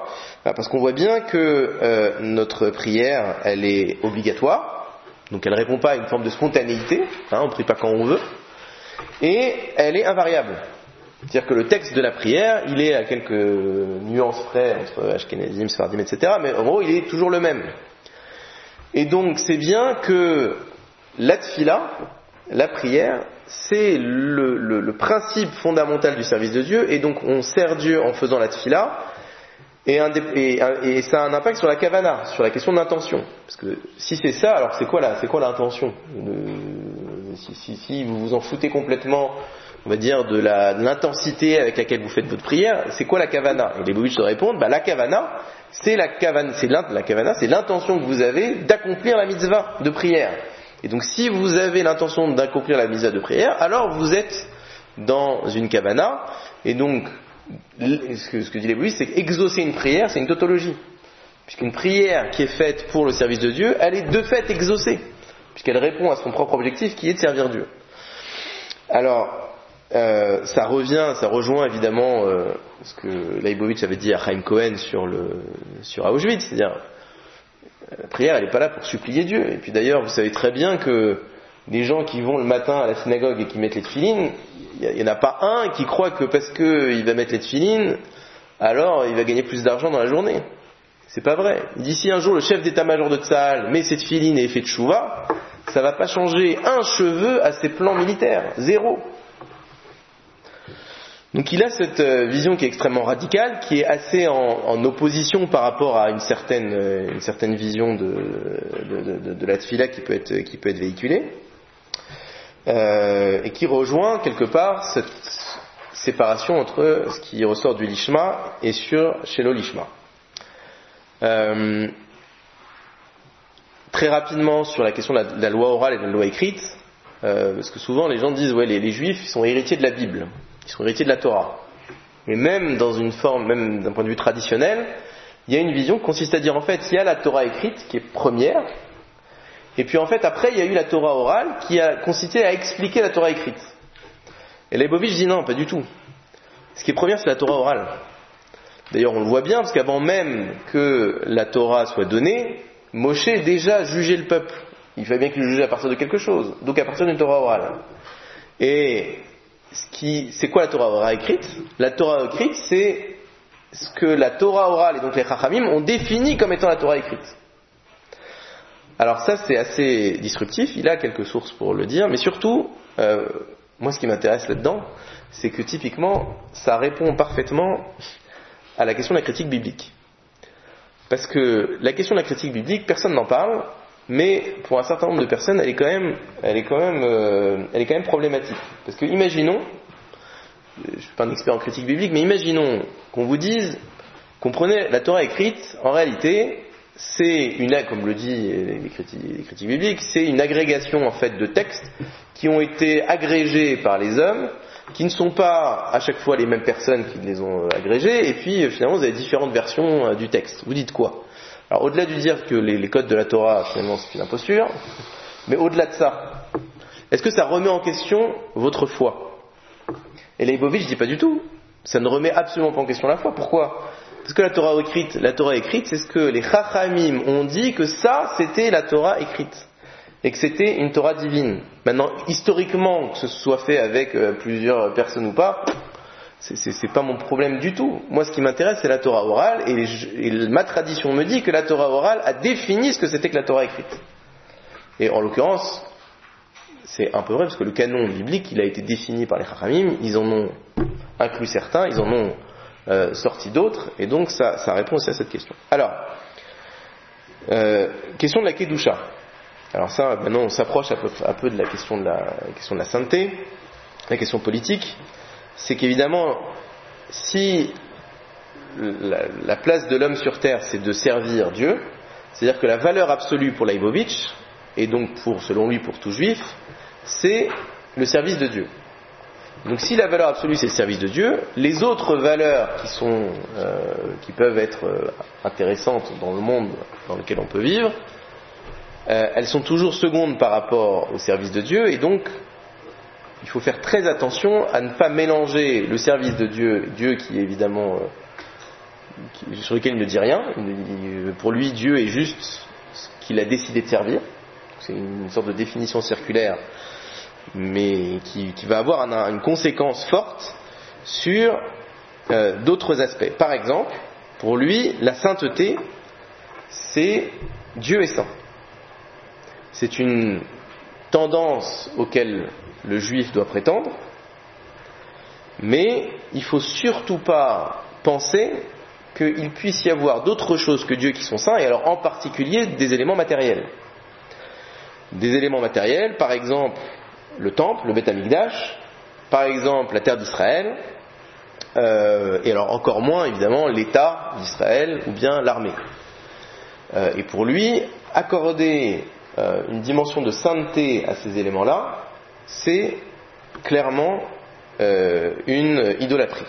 S2: Parce qu'on voit bien que notre prière elle est obligatoire, donc elle ne répond pas à une forme de spontanéité, on ne prie pas quand on veut, et elle est invariable. C'est-à-dire que le texte de la prière, il est à quelques nuances près entre Ashkenazim, Sephardim, etc., mais en gros il est toujours le même. Et donc c'est bien que la tfila, la prière, c'est le principe fondamental du service de Dieu, et donc on sert Dieu en faisant la tfila, et ça a un impact sur la kavana, sur la question d'intention. Parce que si c'est ça, alors c'est quoi l'intention ? Si vous vous en foutez complètement, on va dire, de l'intensité avec laquelle vous faites votre prière, c'est quoi la kavana ? Et les Leibovitch se répondent, la kavana, c'est l'intention que vous avez d'accomplir la mitzvah de prière. Et donc si vous avez l'intention d'accomplir la mitzvah de prière, alors vous êtes dans une kavana, et donc ce que dit Leibovitch, c'est qu'exaucer une prière, c'est une tautologie. Puisqu'une prière qui est faite pour le service de Dieu, elle est de fait exaucée, puisqu'elle répond à son propre objectif qui est de servir Dieu. Alors, ça rejoint évidemment ce que Leibovitch avait dit à Chaim Cohen sur Auschwitz, c'est-à-dire la prière elle n'est pas là pour supplier Dieu. Et puis d'ailleurs vous savez très bien que les gens qui vont le matin à la synagogue et qui mettent les tefilines, il n'y en a pas un qui croit que parce qu'il va mettre les tefilines, alors il va gagner plus d'argent dans la journée. C'est pas vrai. Il dit si un jour le chef d'état-major de Tsahal met ses tefilines et fait tchouva, ça va pas changer un cheveu à ses plans militaires, zéro. Donc il a cette vision qui est extrêmement radicale, qui est assez en opposition par rapport à une certaine vision de la tefila qui peut être véhiculée, et qui rejoint quelque part cette séparation entre ce qui ressort du lishma et chez le lishma. Très rapidement sur la question de la loi orale et de la loi écrite, parce que souvent les gens disent les juifs ils sont héritiers de la Bible. Ils sont héritiers de la Torah. Mais même dans une forme, même d'un point de vue traditionnel, il y a une vision qui consiste à dire en fait, il y a la Torah écrite qui est première, et puis en fait après il y a eu la Torah orale qui a consisté à expliquer la Torah écrite. Et Leibovitch dit non, pas du tout. Ce qui est premier, c'est la Torah orale. D'ailleurs on le voit bien, parce qu'avant même que la Torah soit donnée, Moshe déjà jugeait le peuple. Il fallait bien qu'il le jugeait à partir de quelque chose, donc à partir d'une Torah orale. Et c'est quoi la Torah orale écrite ? La Torah écrite, c'est ce que la Torah orale et donc les Chachamim ont défini comme étant la Torah écrite. Alors ça, c'est assez disruptif, il a quelques sources pour le dire, mais surtout, moi ce qui m'intéresse là-dedans, c'est que typiquement, ça répond parfaitement à la question de la critique biblique. Parce que la question de la critique biblique, personne n'en parle, mais pour un certain nombre de personnes, elle est quand même problématique. Parce que imaginons, je suis pas un expert en critique biblique, mais imaginons qu'on vous dise, comprenez, la Torah écrite, en réalité, c'est comme le dit les critiques bibliques, c'est une agrégation en fait de textes qui ont été agrégés par les hommes, qui ne sont pas à chaque fois les mêmes personnes qui les ont agrégés, et puis finalement vous avez différentes versions du texte. Vous dites quoi? Alors au-delà de dire que les codes de la Torah finalement c'est une imposture, mais au-delà de ça, est-ce que ça remet en question votre foi? Et Leibovitch dit pas du tout. Ça ne remet absolument pas en question la foi. Pourquoi? Parce que la Torah écrite, c'est ce que les Chachamim ont dit que ça, c'était la Torah écrite. Et que c'était une Torah divine. Maintenant, historiquement, que ce soit fait avec plusieurs personnes ou pas, c'est pas mon problème du tout. Moi, ce qui m'intéresse, c'est la Torah orale, et ma tradition me dit que la Torah orale a défini ce que c'était que la Torah écrite. Et en l'occurrence, c'est un peu vrai, parce que le canon biblique, il a été défini par les Chachamim, ils en ont inclus certains, ils en ont sorti d'autres, et donc ça répond aussi à cette question. Alors, question de la Kedusha. Alors ça, maintenant, on s'approche un peu de la question de la sainteté, la question politique. C'est qu'évidemment, si la place de l'homme sur terre, c'est de servir Dieu, c'est-à-dire que la valeur absolue pour Leibovitch, et donc selon lui pour tout juif, c'est le service de Dieu. Donc si la valeur absolue c'est le service de Dieu, les autres valeurs qui peuvent être intéressantes dans le monde dans lequel on peut vivre, elles sont toujours secondes par rapport au service de Dieu, et donc il faut faire très attention à ne pas mélanger le service de Dieu qui est évidemment sur lequel il ne dit rien. Pour lui, Dieu est juste ce qu'il a décidé de servir. C'est une sorte de définition circulaire, mais qui va avoir une conséquence forte sur d'autres aspects. Par exemple, pour lui, la sainteté, c'est Dieu est saint. C'est une tendance auquel le juif doit prétendre, mais il ne faut surtout pas penser qu'il puisse y avoir d'autres choses que Dieu qui sont saints, et alors en particulier des éléments matériels. Des éléments matériels, par exemple le temple, le Beth Amikdash, par exemple la terre d'Israël, et alors encore moins évidemment l'État d'Israël ou bien l'armée. Et pour lui, accorder une dimension de sainteté à ces éléments-là, c'est clairement une idolâtrie.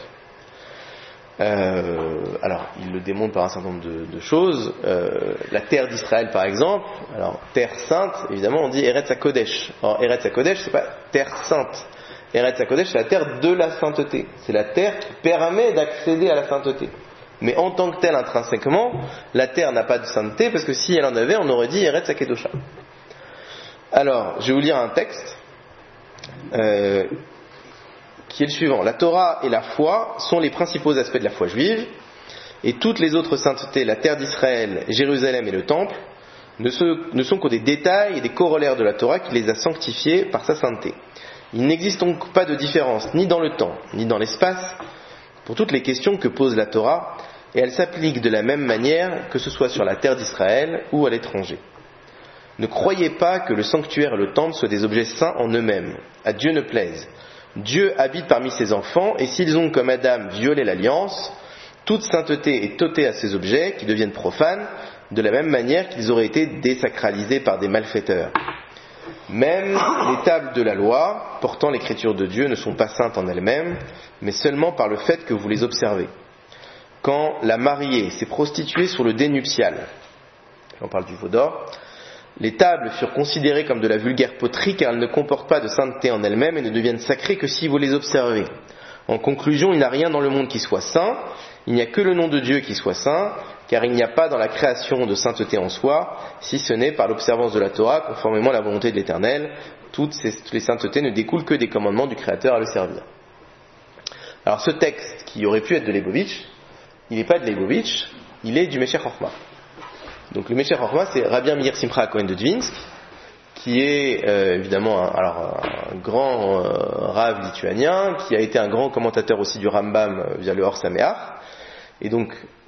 S2: Alors, il le démontre par un certain nombre de choses. La terre d'Israël, par exemple, alors terre sainte, évidemment, on dit Eretz HaKodesh. Alors, Eretz HaKodesh, c'est pas terre sainte. Eretz HaKodesh, c'est la terre de la sainteté. C'est la terre qui permet d'accéder à la sainteté. Mais en tant que telle, intrinsèquement, la terre n'a pas de sainteté, parce que si elle en avait, on aurait dit Eretz HaKedosha. Alors, je vais vous lire un texte qui est le suivant. La Torah et la foi sont les principaux aspects de la foi juive, et toutes les autres saintetés, la terre d'Israël, Jérusalem et le temple, ne sont que des détails et des corollaires de la Torah qui les a sanctifiés par sa sainteté. Il n'existe donc pas de différence ni dans le temps, ni dans l'espace, pour toutes les questions que pose la Torah, et elle s'applique de la même manière que ce soit sur la terre d'Israël ou à l'étranger. Ne croyez pas que le sanctuaire et le temple soient des objets saints en eux-mêmes. À Dieu ne plaise. Dieu habite parmi ses enfants, et s'ils ont, comme Adam, violé l'alliance, toute sainteté est ôtée à ces objets qui deviennent profanes, de la même manière qu'ils auraient été désacralisés par des malfaiteurs. Même les tables de la loi, portant l'écriture de Dieu, ne sont pas saintes en elles-mêmes, mais seulement par le fait que vous les observez. Quand la mariée s'est prostituée sur le dé nuptial, on parle du veau d'or, les tables furent considérées comme de la vulgaire poterie car elles ne comportent pas de sainteté en elles-mêmes et ne deviennent sacrées que si vous les observez. En conclusion, il n'y a rien dans le monde qui soit saint, il n'y a que le nom de Dieu qui soit saint, car il n'y a pas dans la création de sainteté en soi, si ce n'est par l'observance de la Torah, conformément à la volonté de l'Éternel. Toutes les saintetés ne découlent que des commandements du Créateur à le servir. Alors ce texte, qui aurait pu être de Leibovitch, il n'est pas de Leibovitch, il est du Meshech Chochma. Donc le Meshech Chochma, c'est Rabbi Meir Simcha Cohen de Dvinsk, qui est évidemment un grand rave lituanien, qui a été un grand commentateur aussi du Rambam via le Or Sameach. Et donc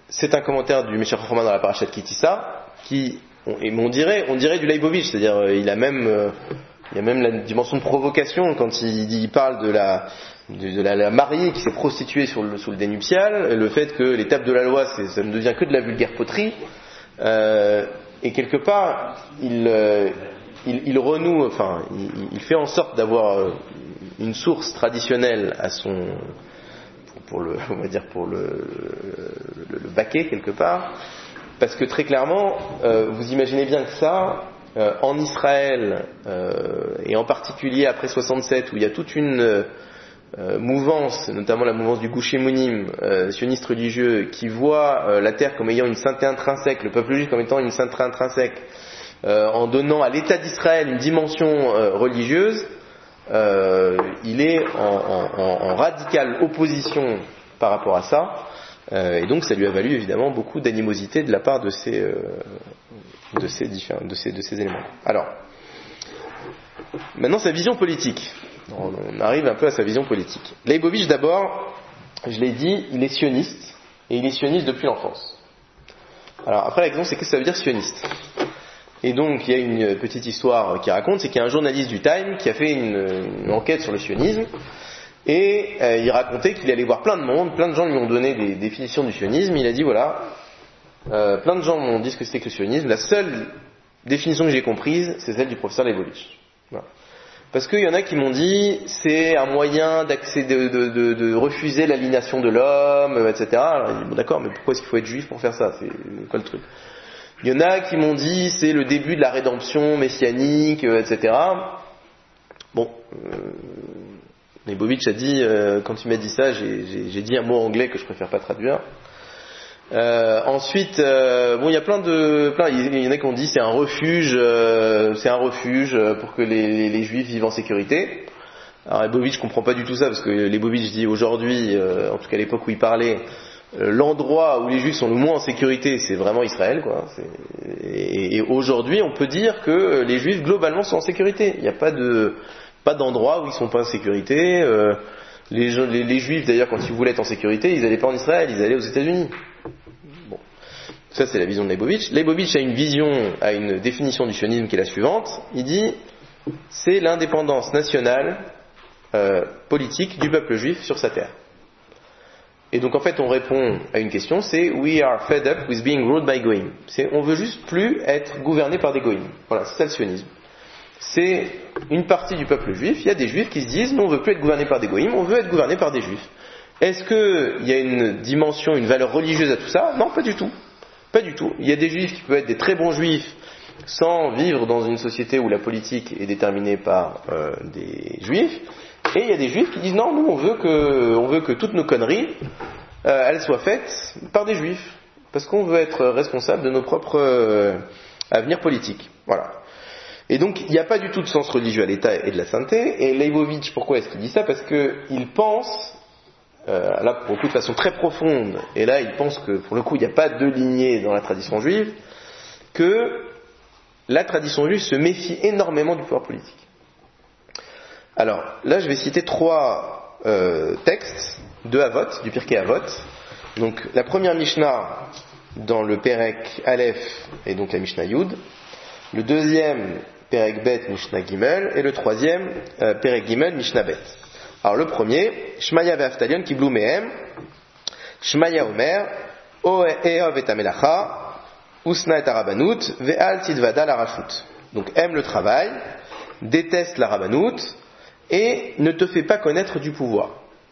S2: c'est un commentaire du Meshach Roman dans la parasha de Kitissa, on dirait du Leibovitch, c'est-à-dire il y a même la dimension de provocation quand il parle de la mariée qui s'est prostituée sous le dé nuptial, le fait que l'étape de la loi, ça ne devient que de la vulgaire poterie, et quelque part, il renoue, enfin, il fait en sorte d'avoir une source traditionnelle pour le baquet quelque part, parce que très clairement, vous imaginez bien que ça, en Israël, et en particulier après 67, où il y a toute une mouvance, notamment la mouvance du Gush Emunim, sioniste religieux, qui voit la terre comme ayant une sainteté intrinsèque, le peuple juif comme étant une sainteté intrinsèque, en donnant à l'État d'Israël une dimension religieuse, il est en radicale opposition par rapport à ça, et donc ça lui a valu évidemment beaucoup d'animosité de la part de ces éléments. Alors, maintenant sa vision politique. On arrive un peu à sa vision politique. Leibovitch, d'abord, je l'ai dit, il est sioniste, et il est sioniste depuis l'enfance. Alors après la question c'est qu'est-ce que ça veut dire sioniste ? Et donc il y a une petite histoire qui raconte, c'est qu'il y a un journaliste du Time qui a fait une enquête sur le sionisme, et il racontait qu'il allait voir plein de monde, plein de gens lui ont donné des définitions du sionisme, il a dit voilà, plein de gens m'ont dit ce que c'était que le sionisme, la seule définition que j'ai comprise, c'est celle du professeur Leibovitch. Voilà. Parce qu'il y en a qui m'ont dit c'est un moyen de refuser l'aliénation de l'homme, etc. Alors il dit bon d'accord, mais pourquoi est-ce qu'il faut être juif pour faire ça ? C'est quoi le truc ? Il y en a qui m'ont dit c'est le début de la rédemption messianique, etc. Bon, Leibovitch a dit, quand il m'a dit ça, j'ai dit un mot anglais que je préfère pas traduire. Ensuite, bon, il y a il y en a qui ont dit c'est un refuge pour que les juifs vivent en sécurité. Alors Leibovitch comprend pas du tout ça parce que Leibovitch dit aujourd'hui, en tout cas à l'époque où il parlait, l'endroit où les juifs sont le moins en sécurité, c'est vraiment Israël, quoi. Et aujourd'hui, on peut dire que les juifs globalement sont en sécurité. Il n'y a pas d'endroit où ils sont pas en sécurité. Les juifs d'ailleurs, quand ils voulaient être en sécurité, ils n'allaient pas en Israël, ils allaient aux États-Unis. Bon, ça c'est la vision de Leibovitch. Leibovitch a une définition du sionisme qui est la suivante. Il dit c'est l'indépendance nationale politique du peuple juif sur sa terre. Et donc en fait on répond à une question, c'est we are fed up with being ruled by goyim. C'est on veut juste plus être gouverné par des goyim. Voilà, c'est ça le sionisme. C'est une partie du peuple juif, il y a des juifs qui se disent nous on veut plus être gouverné par des goyim, on veut être gouverné par des juifs. Est-ce qu'il y a une dimension, une valeur religieuse à tout ça ? Non, pas du tout. Pas du tout. Il y a des juifs qui peuvent être des très bons juifs sans vivre dans une société où la politique est déterminée par des juifs. Et il y a des juifs qui disent non, nous on veut que toutes nos conneries elles soient faites par des juifs. Parce qu'on veut être responsable de nos propres avenirs politiques. Voilà. Et donc il n'y a pas du tout de sens religieux à l'État et de la sainteté. Et Leibovitch, pourquoi est-ce qu'il dit ça ? Parce qu'il pense, là pour le coup de façon très profonde, et là il pense que pour le coup il n'y a pas de lignée dans la tradition juive, que la tradition juive se méfie énormément du pouvoir politique. Alors là je vais citer 3 textes de Avot, du Pirkei Avot. Donc la première Mishnah dans le Perek Aleph et donc la Mishnah Yud, le deuxième Perek Bet Mishnah Gimel et le troisième Perek Gimel Mishnah Bet. Alors le premier, Shmaya ve'aftalion kiblu mehem, Shmaya Omer, Eov et amelacha, Usna et arabanut, ve'al tidvada la rashut. Donc aime le travail, déteste la rabanut et ne te fais pas connaître du pouvoir.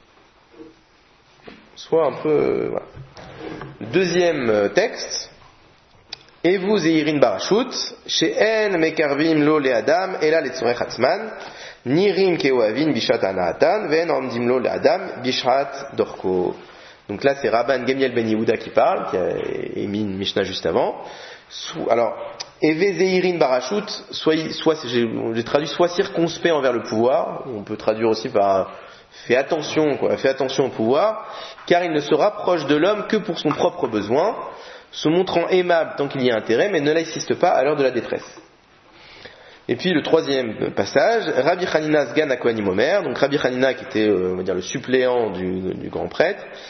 S2: Soit un peu... voilà. Le deuxième texte, et vous Zeirin Barashut, She'en Mekarvim lo le Adam, Ela le Tzorech Atzman, Nirim Keoavin Bishat Anaatan, Ve'en Amdim lo le Adam, Bishat Dorko. Donc là c'est Rabban Gamiel Ben Yehuda qui parle, qui a émis une Mishnah juste avant. Alors, Eve Zeirin Barashut, j'ai traduit soit circonspect envers le pouvoir, on peut traduire aussi par fais attention au pouvoir, car il ne se rapproche de l'homme que pour son propre besoin, se montrant aimable tant qu'il y a intérêt, mais ne l'assiste pas à l'heure de la détresse. Et puis le troisième passage, Rabbi Hanina Sgan Kohanim Omer, donc Rabbi Hanina qui était, on va dire, le suppléant du grand prêtre,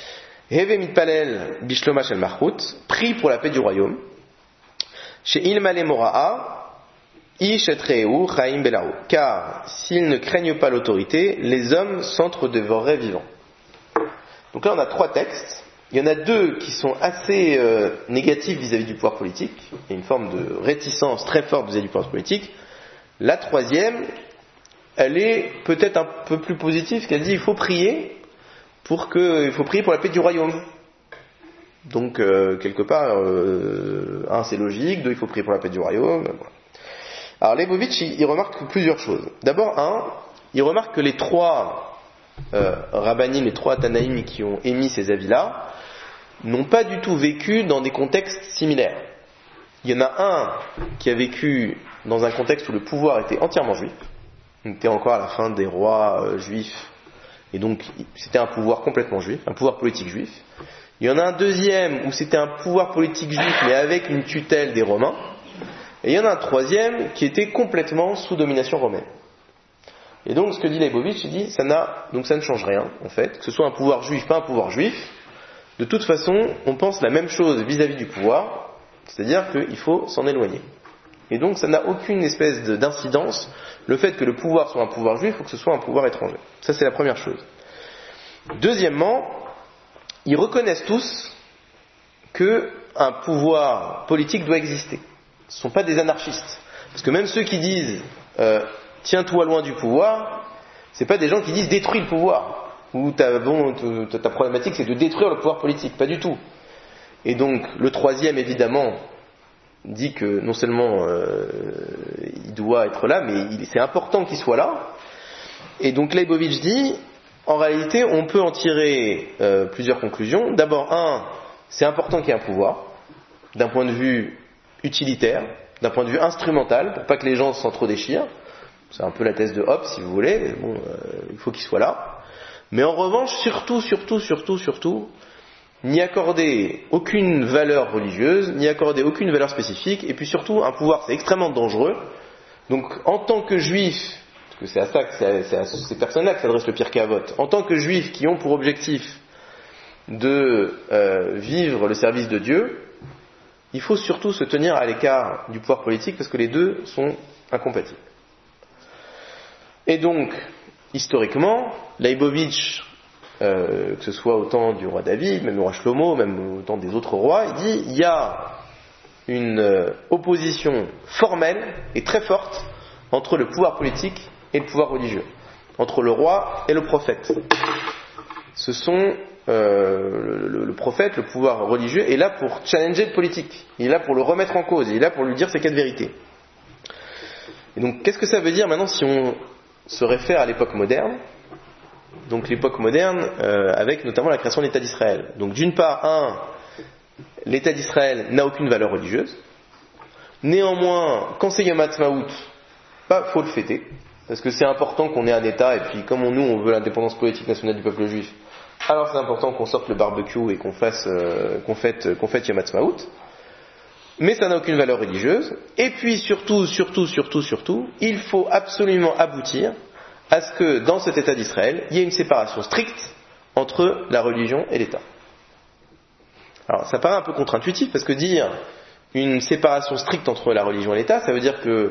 S2: Heve mitpalel bishloma shel malchut, prie pour la paix du royaume. Chez ilmale mora'a, ish et re'u chaim belao. Car s'ils ne craignent pas l'autorité, les hommes s'entre-dévoreraient vivants. Donc là, on a 3 textes. Il y en a 2 qui sont assez négatifs vis-à-vis du pouvoir politique. Il y a une forme de réticence très forte vis-à-vis du pouvoir politique. La 3e, elle est peut-être un peu plus positive, qu'elle dit il faut prier pour la paix du royaume. Donc quelque part, 1 c'est logique, 2 il faut prier pour la paix du royaume. Voilà. Alors Leibovitch il remarque plusieurs choses. D'abord, 1, il remarque que les 3 rabbanim, les 3 tanaïm qui ont émis ces avis-là, n'ont pas du tout vécu dans des contextes similaires. Il y en a un qui a vécu dans un contexte où le pouvoir était entièrement juif. On était encore à la fin des rois juifs, et donc c'était un pouvoir complètement juif, un pouvoir politique juif. Il y en a un deuxième où c'était un pouvoir politique juif, mais avec une tutelle des Romains. Et il y en a un troisième qui était complètement sous domination romaine. Et donc ce que dit Leibovitch, il dit ça ne change rien, en fait, que ce soit un pouvoir juif, pas un pouvoir juif. De toute façon, on pense la même chose vis-à-vis du pouvoir, c'est-à-dire qu'il faut s'en éloigner. Et donc ça n'a aucune espèce d'incidence, le fait que le pouvoir soit un pouvoir juif ou que ce soit un pouvoir étranger. Ça c'est la première chose. Deuxièmement, ils reconnaissent tous qu'un pouvoir politique doit exister. Ce ne sont pas des anarchistes. Parce que même ceux qui disent tiens-toi loin du pouvoir, ce n'est pas des gens qui disent détruis le pouvoir. Ou ta problématique c'est de détruire le pouvoir politique. Pas du tout. Et donc le troisième évidemment dit que non seulement il doit être là, mais c'est important qu'il soit là. Et donc Leibovitch dit en réalité on peut en tirer plusieurs conclusions. D'abord, 1, c'est important qu'il y ait un pouvoir d'un point de vue utilitaire, d'un point de vue instrumental, pour pas que les gens s'entre-déchirent. C'est un peu la thèse de Hobbes si vous voulez, mais bon, il faut qu'il soit là. Mais en revanche, surtout, n'y accorder aucune valeur religieuse, n'y accorder aucune valeur spécifique, et puis surtout, un pouvoir c'est extrêmement dangereux. Donc en tant que juif, parce que c'est à ces personnes-là que s'adresse le Pirkei Avot, en tant que juifs qui ont pour objectif de vivre le service de Dieu, il faut surtout se tenir à l'écart du pouvoir politique parce que les deux sont incompatibles. Et donc, historiquement, Leibovitch, que ce soit au temps du roi David, même le roi Shlomo, même au temps des autres rois, il dit il y a une opposition formelle et très forte entre le pouvoir politique et le pouvoir religieux, entre le roi et le prophète. Ce sont le prophète, le pouvoir religieux, est là pour challenger le politique, il est là pour le remettre en cause, il est là pour lui dire ses 4 vérités. Et donc qu'est-ce que ça veut dire maintenant si on se réfère à l'époque moderne? Donc l'époque moderne avec notamment la création de l'État d'Israël. Donc d'une part, l'État d'Israël n'a aucune valeur religieuse. Néanmoins, quand c'est Yom Ha'atzmaut, faut le fêter, parce que c'est important qu'on ait un État, et puis comme nous on veut l'indépendance politique nationale du peuple juif, alors c'est important qu'on sorte le barbecue et qu'on fête Yom Ha'atzmaut. Mais ça n'a aucune valeur religieuse. Et puis surtout, il faut absolument aboutir à ce que dans cet État d'Israël, il y ait une séparation stricte entre la religion et l'État. Alors ça paraît un peu contre-intuitif parce que dire une séparation stricte entre la religion et l'État, ça veut dire que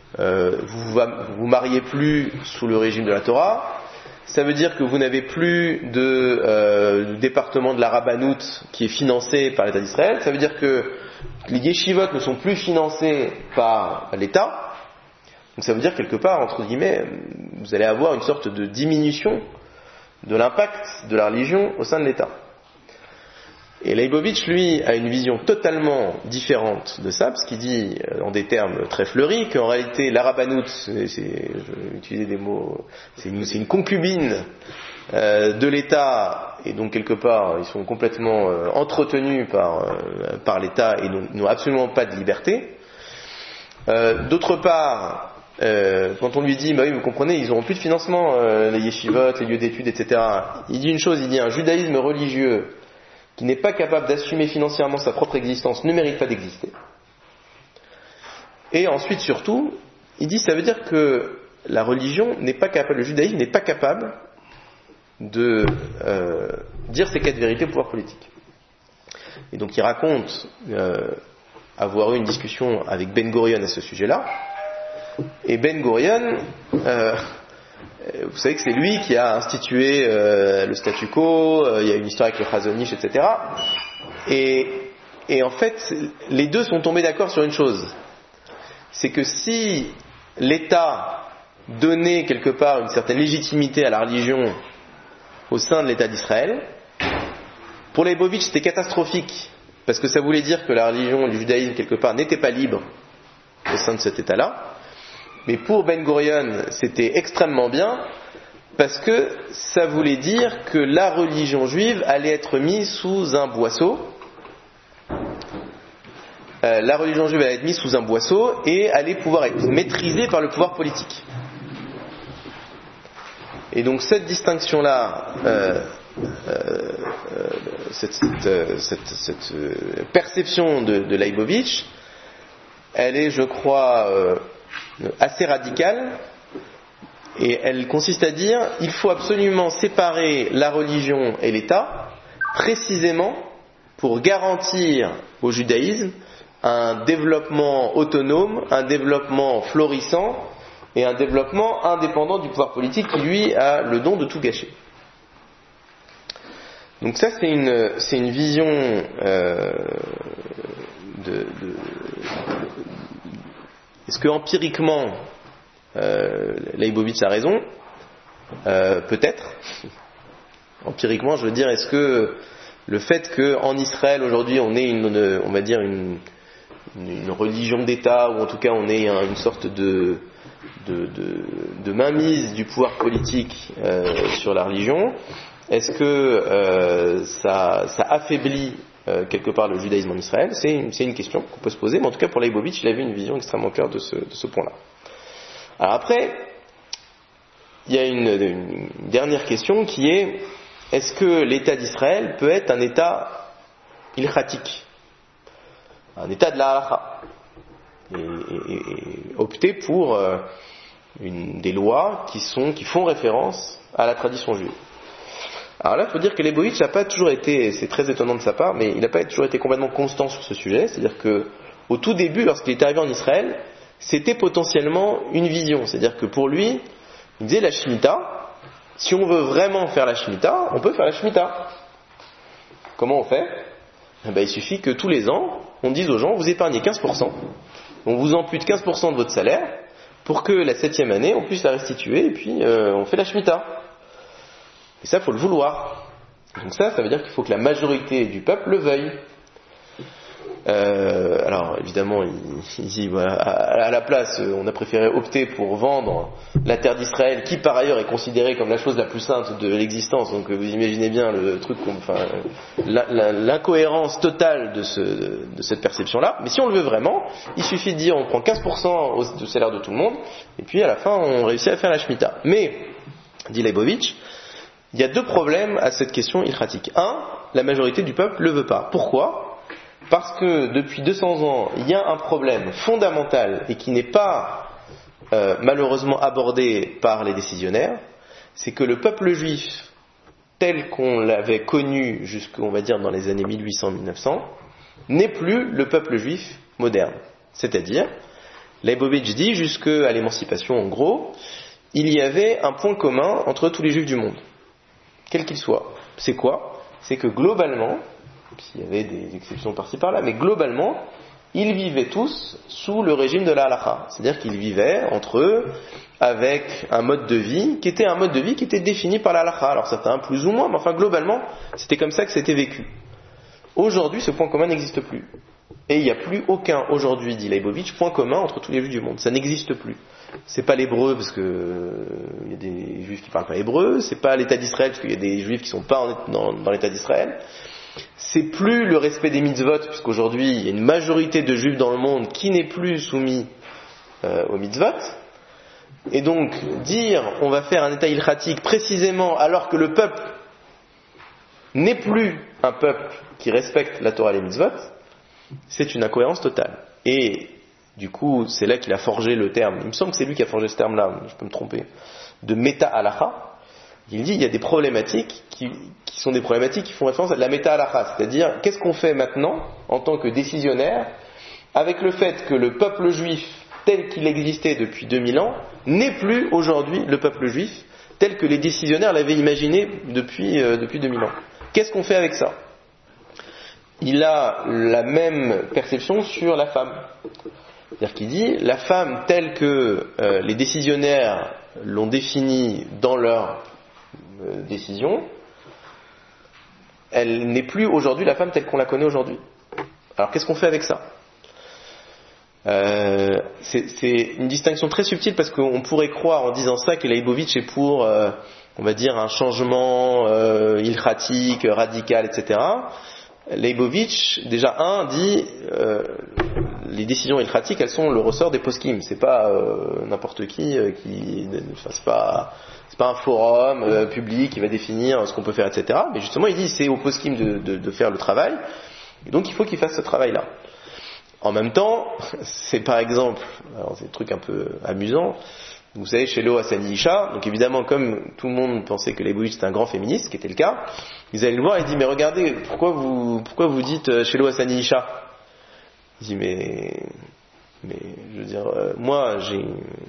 S2: vous mariez plus sous le régime de la Torah, ça veut dire que vous n'avez plus de département de la Rabbanout qui est financé par l'État d'Israël, ça veut dire que les yeshivot ne sont plus financés par l'État. Donc ça veut dire quelque part, entre guillemets, vous allez avoir une sorte de diminution de l'impact de la religion au sein de l'État. Et Leibovitch, lui, a une vision totalement différente de ça, parce qu'il dit, en des termes très fleuris, qu'en réalité, la rabbanout, je vais utiliser des mots, c'est une concubine de l'État, et donc quelque part, ils sont complètement entretenus par l'État, et n'ont absolument pas de liberté. D'autre part, quand on lui dit, bah oui, vous comprenez, ils n'auront plus de financement, les yeshivot, les lieux d'études, etc. Il dit une chose, il dit un judaïsme religieux qui n'est pas capable d'assumer financièrement sa propre existence ne mérite pas d'exister. Et ensuite, surtout, il dit, ça veut dire que la religion n'est pas capable, le judaïsme n'est pas capable de dire ces 4 vérités au pouvoir politique. Et donc il raconte avoir eu une discussion avec Ben Gurion à ce sujet-là. Et Ben Gurion, vous savez que c'est lui qui a institué le statu quo, il y a une histoire avec le Chazon Ish, etc. Et en fait, les deux sont tombés d'accord sur une chose. C'est que si l'État donnait quelque part une certaine légitimité à la religion au sein de l'État d'Israël, pour les Leibovitch c'était catastrophique, parce que ça voulait dire que la religion, le judaïsme quelque part, n'était pas libre au sein de cet État-là. Mais pour Ben Gurion, c'était extrêmement bien, parce que ça voulait dire que la religion juive allait être mise sous un boisseau. La religion juive allait être mise sous un boisseau et allait pouvoir être maîtrisée par le pouvoir politique. Et donc cette distinction-là, cette perception de Leibovitch, elle est, je crois, assez radicale, et elle consiste à dire il faut absolument séparer la religion et l'État, précisément pour garantir au judaïsme un développement autonome, un développement florissant et un développement indépendant du pouvoir politique qui lui a le don de tout gâcher. Donc ça c'est une vision est-ce que empiriquement Leibovitch a raison? Peut-être. Empiriquement, je veux dire, est-ce que le fait qu'en Israël aujourd'hui on ait on va dire une religion d'État, ou en tout cas on ait une sorte de mainmise du pouvoir politique sur la religion, est-ce que ça affaiblit quelque part le judaïsme en Israël? C'est une question qu'on peut se poser, mais en tout cas pour Leibovitch il avait une vision extrêmement claire de ce point-là. Alors après, il y a une dernière question qui est: est-ce que l'État d'Israël peut être un État ilchatique, un État de la halakha, et opter pour des lois qui font référence à la tradition juive? Alors là, il faut dire que Leibovitch n'a pas toujours été, c'est très étonnant de sa part, mais il n'a pas toujours été complètement constant sur ce sujet. C'est-à-dire que au tout début, lorsqu'il est arrivé en Israël, c'était potentiellement une vision. C'est-à-dire que pour lui, il disait la Shemitah, si on veut vraiment faire la Shemitah, on peut faire la Shemitah. Comment on fait? Il suffit que tous les ans, on dise aux gens, vous épargnez 15%, on vous ampute 15% de votre salaire, pour que la 7e année, on puisse la restituer, et puis on fait la Shemitah. Et ça, il faut le vouloir. Donc ça veut dire qu'il faut que la majorité du peuple le veuille. Alors évidemment, il dit voilà, à la place, on a préféré opter pour vendre la terre d'Israël, qui par ailleurs est considérée comme la chose la plus sainte de l'existence. Donc vous imaginez bien le truc, l'incohérence totale de cette perception-là. Mais si on le veut vraiment, il suffit de dire on prend 15% du salaire de tout le monde, et puis à la fin on réussit à faire la Shemitah. Mais, dit Leibovitch, il y a 2 problèmes à cette question ilchatique. Un, la majorité du peuple ne le veut pas. Pourquoi? Parce que depuis 200 ans, il y a un problème fondamental et qui n'est pas malheureusement abordé par les décisionnaires, c'est que le peuple juif, tel qu'on l'avait connu jusqu'on va dire dans les années 1800-1900, n'est plus le peuple juif moderne. C'est-à-dire, Leibovitch dit jusqu'à l'émancipation en gros, il y avait un point commun entre tous les juifs du monde, quel qu'il soit. C'est quoi? C'est que globalement, s'il y avait des exceptions par-ci par-là, mais globalement, ils vivaient tous sous le régime de la halakha. C'est-à-dire qu'ils vivaient entre eux avec un mode de vie qui était défini par la halakha. Alors certains plus ou moins, mais enfin globalement, c'était comme ça que c'était vécu. Aujourd'hui, ce point commun n'existe plus. Et il n'y a plus aucun, aujourd'hui, dit Leibovitch, point commun entre tous les juifs du monde. Ça n'existe plus. C'est pas l'hébreu parce que il y a des juifs qui parlent pas hébreu, c'est pas l'État d'Israël parce qu'il y a des juifs qui sont pas dans l'État d'Israël. C'est plus le respect des mitzvot, puisqu'aujourd'hui il y a une majorité de juifs dans le monde qui n'est plus soumis aux mitzvot. Et donc dire on va faire un État ilchatique précisément alors que le peuple n'est plus un peuple qui respecte la Torah et les mitzvot, c'est une incohérence totale. Et du coup, c'est là qu'il a forgé le terme, il me semble que c'est lui qui a forgé ce terme-là, je peux me tromper, de méta-halakha, Il dit il y a des problématiques qui sont des problématiques qui font référence à de la méta-halakha, c'est-à-dire qu'est-ce qu'on fait maintenant en tant que décisionnaire avec le fait que le peuple juif tel qu'il existait depuis 2000 ans n'est plus aujourd'hui le peuple juif tel que les décisionnaires l'avaient imaginé depuis 2000 ans. Qu'est-ce qu'on fait avec ça? Il a la même perception sur la femme. C'est-à-dire qu'il dit, la femme telle que les décisionnaires l'ont définie dans leur décision, elle n'est plus aujourd'hui la femme telle qu'on la connaît aujourd'hui. Alors qu'est-ce qu'on fait avec ça? C'est une distinction très subtile parce qu'on pourrait croire en disant ça que Leibovitch est pour, on va dire, un changement ilkhatique, radical, etc. Leibovitch, déjà dit les décisions ilkhatiques, elles sont le ressort des poskim. C'est pas n'importe qui, c'est pas un forum public qui va définir ce qu'on peut faire, etc. Mais justement, il dit c'est aux poskim de faire le travail, et donc il faut qu'ils fassent ce travail-là. En même temps, c'est par exemple, alors c'est un truc un peu amusant, vous savez, chez Lo Hassani Isha, donc évidemment, comme tout le monde pensait que Leibovitch était un grand féministe, ce qui était le cas, ils allaient le voir et ils disent, mais regardez, pourquoi vous dites chez Lo Hassani Isha? Il dit, mais je veux dire, moi, j'ai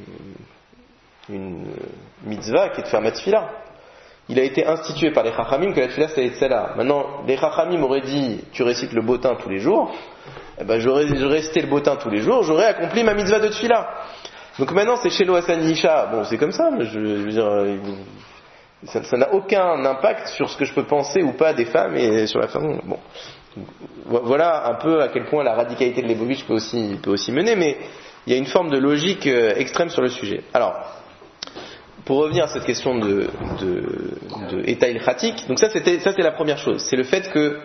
S2: une mitzvah qui est de faire ma tefila. Il a été institué par les Chachamim que la tefila c'est celle-là. Maintenant, les Chachamim auraient dit, tu récites le botin tous les jours, eh ben j'aurais récité le botin tous les jours, j'aurais accompli ma mitzvah de tefila. Donc maintenant c'est chez Lo Hassani Isha, bon c'est comme ça, mais je veux dire, ça n'a aucun impact sur ce que je peux penser ou pas des femmes et sur la façon. Bon, voilà un peu à quel point la radicalité de Leibovitch peut aussi mener, mais il y a une forme de logique extrême sur le sujet. Alors, pour revenir à cette question de état ilkhatique, donc ça c'était la première chose, c'est le fait que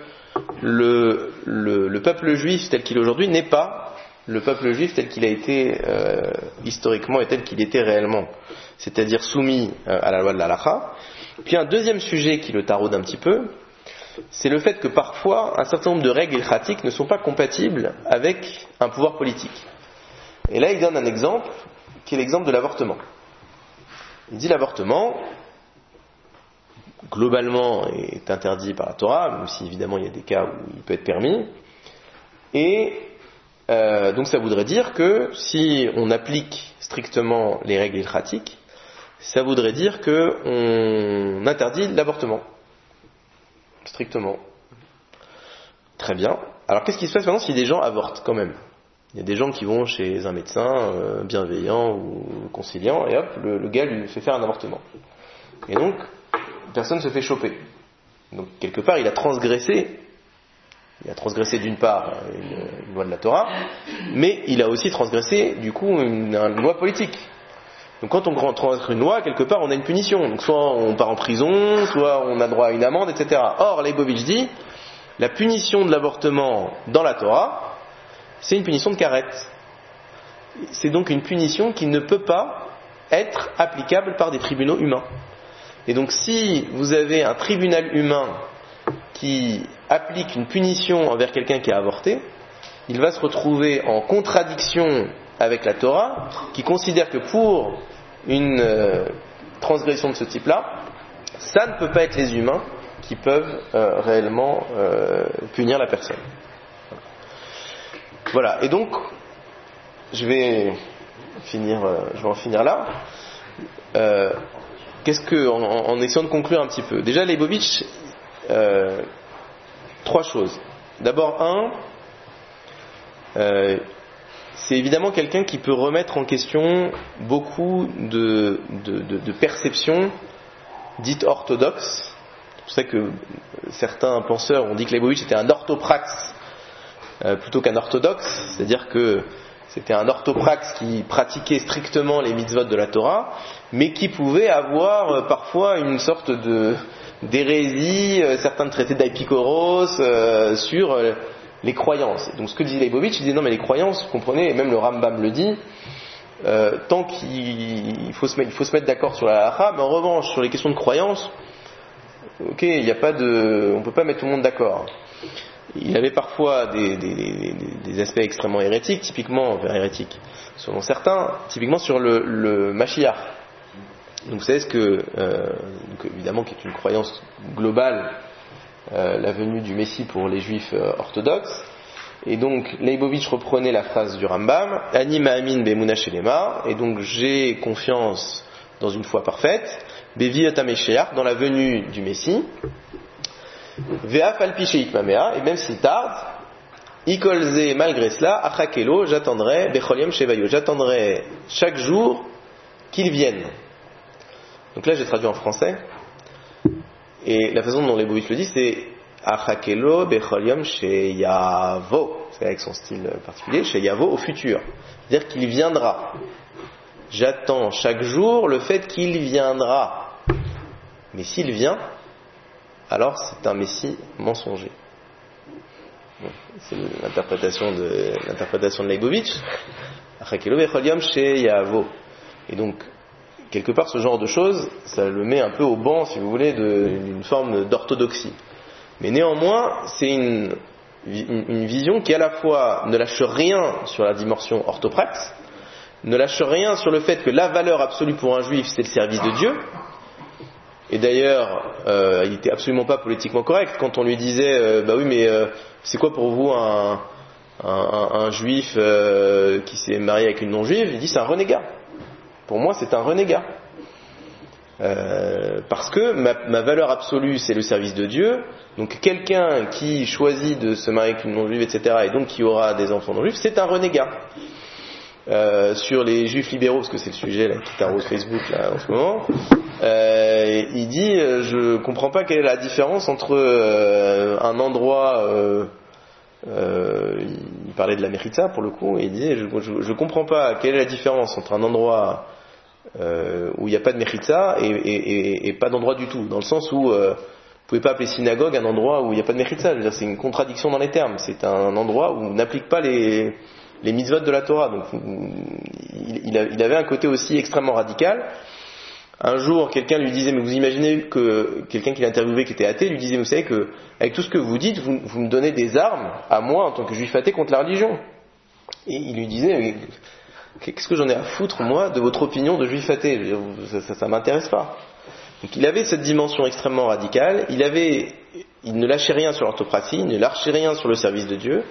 S2: le peuple juif tel qu'il est aujourd'hui n'est pas le peuple juif tel qu'il a été historiquement et tel qu'il était réellement, c'est-à-dire soumis à la loi de la halakha. Puis un deuxième sujet qui le taraude un petit peu, c'est le fait que parfois un certain nombre de règles ilkhatiques ne sont pas compatibles avec un pouvoir politique. Et là il donne un exemple qui est l'exemple de l'avortement. Il dit l'avortement globalement est interdit par la Torah, même si évidemment il y a des cas où il peut être permis, et donc ça voudrait dire que si on applique strictement les règles ilkhatiques, ça voudrait dire qu'on interdit l'avortement strictement. Très bien. Alors qu'est-ce qui se passe maintenant si des gens avortent quand même? Il y a des gens qui vont chez un médecin bienveillant ou conciliant et hop, le gars lui fait faire un avortement. Et donc personne ne se fait choper. Donc quelque part il a transgressé d'une part une loi de la Torah, mais il a aussi transgressé du coup une loi politique. Donc quand on transgresse une loi, quelque part on a une punition. Donc soit on part en prison, soit on a droit à une amende, etc. Or Leibovitch dit la punition de l'avortement dans la Torah, c'est une punition de karet. C'est donc une punition qui ne peut pas être applicable par des tribunaux humains. Et donc si vous avez un tribunal humain qui applique une punition envers quelqu'un qui a avorté, il va se retrouver en contradiction avec la Torah, qui considère que pour une transgression de ce type-là, ça ne peut pas être les humains qui peuvent réellement punir la personne. Voilà, et donc je vais en finir là. En essayant de conclure un petit peu. Déjà, Leibovitch, trois choses. D'abord, c'est évidemment quelqu'un qui peut remettre en question beaucoup de perceptions dites orthodoxes. C'est pour ça que certains penseurs ont dit que Leibovitch était un orthopraxe plutôt qu'un orthodoxe, c'est-à-dire que c'était un orthopraxe qui pratiquait strictement les mitzvot de la Torah, mais qui pouvait avoir parfois une sorte d'hérésie, certains traités d'Aipikoros sur les croyances. Donc ce que disait Leibovitch, il disait non mais les croyances, vous comprenez, et même le Rambam le dit, tant qu'il faut se mettre d'accord sur la halakha, mais en revanche sur les questions de croyances, ok, on peut pas mettre tout le monde d'accord. Il avait parfois des aspects extrêmement hérétiques, selon certains, typiquement sur le Mashiach. Donc vous savez ce que, donc évidemment qui est une croyance globale, la venue du Messie pour les juifs orthodoxes. Et donc Leibovitch reprenait la phrase du Rambam, Ani ma'amin be'emuna shelema, et donc j'ai confiance dans une foi parfaite, be'viot ha'Mashiach, dans la venue du Messie, ve'af al pi she'itmamea, et même s'il tarde, ikolze, malgré cela, achakelo, j'attendrai, bechol yom shevayo, j'attendrai chaque jour qu'il vienne. Donc là j'ai traduit en français, et la façon dont Leibovitch le dit c'est achakelo bechol yom sheyavo, c'est avec son style particulier, sheyavo au futur, c'est-à-dire qu'il viendra. J'attends chaque jour le fait qu'il viendra, mais s'il vient, alors c'est un Messie mensonger. C'est l'interprétation de Leibovitch. Achakelo bechol yom sheyavo. Et donc quelque part, ce genre de choses, ça le met un peu au banc, si vous voulez, d'une forme d'orthodoxie. Mais néanmoins, c'est une vision qui à la fois ne lâche rien sur la dimension orthopraxe, ne lâche rien sur le fait que la valeur absolue pour un juif, c'est le service de Dieu. Et d'ailleurs, il n'était absolument pas politiquement correct quand on lui disait bah oui, mais c'est quoi pour vous un juif qui s'est marié avec une non-juive? Il dit c'est un renégat. Pour moi, c'est un renégat. Parce que ma valeur absolue, c'est le service de Dieu. Donc, quelqu'un qui choisit de se marier avec une non-juive, etc., et donc qui aura des enfants non-juifs, c'est un renégat. Sur les juifs libéraux, parce que c'est le sujet là, qui t'arrose Facebook là, en ce moment, il dit je comprends pas quelle est la différence entre un endroit... il parlait de la Mechitza pour le coup, et il disait je comprends pas quelle est la différence entre un endroit où il n'y a pas de Mechitza et pas d'endroit du tout, dans le sens où vous pouvez pas appeler synagogue un endroit où il n'y a pas de Mechitza. Je veux dire, c'est une contradiction dans les termes, c'est un endroit où on n'applique pas les mitzvot de la Torah. Donc il avait un côté aussi extrêmement radical. Un jour, quelqu'un lui disait, mais vous imaginez que quelqu'un qui l'interviewait, qui était athée, lui disait, vous savez que avec tout ce que vous dites, vous me donnez des armes à moi en tant que juif athée contre la religion. Et il lui disait, qu'est-ce que j'en ai à foutre moi de votre opinion de juif athée? Ça m'intéresse pas. Donc il avait cette dimension extrêmement radicale. Il ne lâchait rien sur l'orthopraxie, il ne lâchait rien sur le service de Dieu.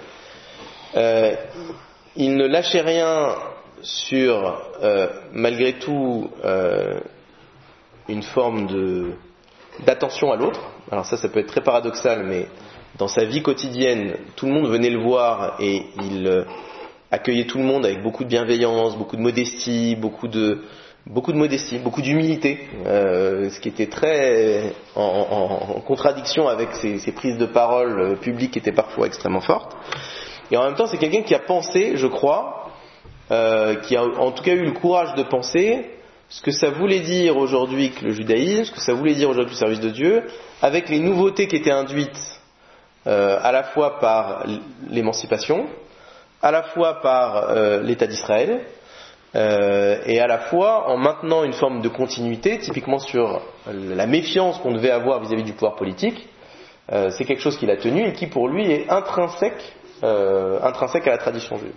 S2: Il ne lâchait rien sur, malgré tout, une forme d'attention à l'autre. Alors ça peut être très paradoxal, mais dans sa vie quotidienne, tout le monde venait le voir et il accueillait tout le monde avec beaucoup de bienveillance, beaucoup de modestie, beaucoup d'humilité, ce qui était très en contradiction avec ses prises de parole publiques qui étaient parfois extrêmement fortes. Et en même temps, c'est quelqu'un qui a pensé, je crois, qui a en tout cas eu le courage de penser ce que ça voulait dire aujourd'hui que le judaïsme, ce que ça voulait dire aujourd'hui le service de Dieu, avec les nouveautés qui étaient induites à la fois par l'émancipation, à la fois par l'État d'Israël, et à la fois en maintenant une forme de continuité, typiquement sur la méfiance qu'on devait avoir vis-à-vis du pouvoir politique. C'est quelque chose qu'il a tenu et qui pour lui est intrinsèque à la tradition juive.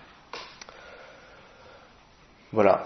S2: Voilà.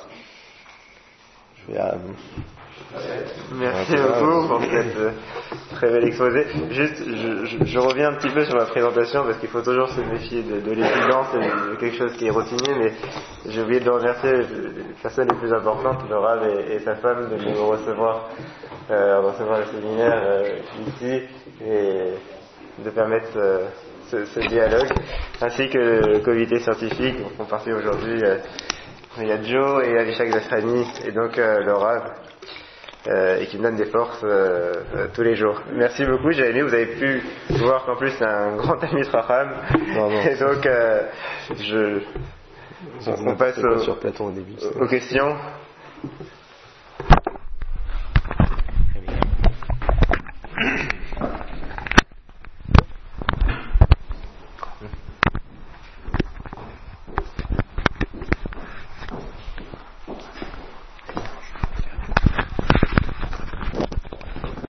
S1: Merci beaucoup pour cette très belle exposé. Juste, je reviens un petit peu sur ma présentation parce qu'il faut toujours se méfier de l'évidence et de quelque chose qui est routinier, mais j'ai oublié de remercier les personnes les plus importantes, le Rav et sa femme, de nous recevoir le séminaire ici et de permettre ce dialogue, ainsi que le comité scientifique dont font partie aujourd'hui. Il y a Joe et Avishag Zafrani et donc le Rav et qui me donne des forces tous les jours. Merci beaucoup, j'ai aimé, vous avez pu voir qu'en plus c'est un grand ami de Raham. Et donc on passe
S2: sur Platon au début,
S1: aux questions.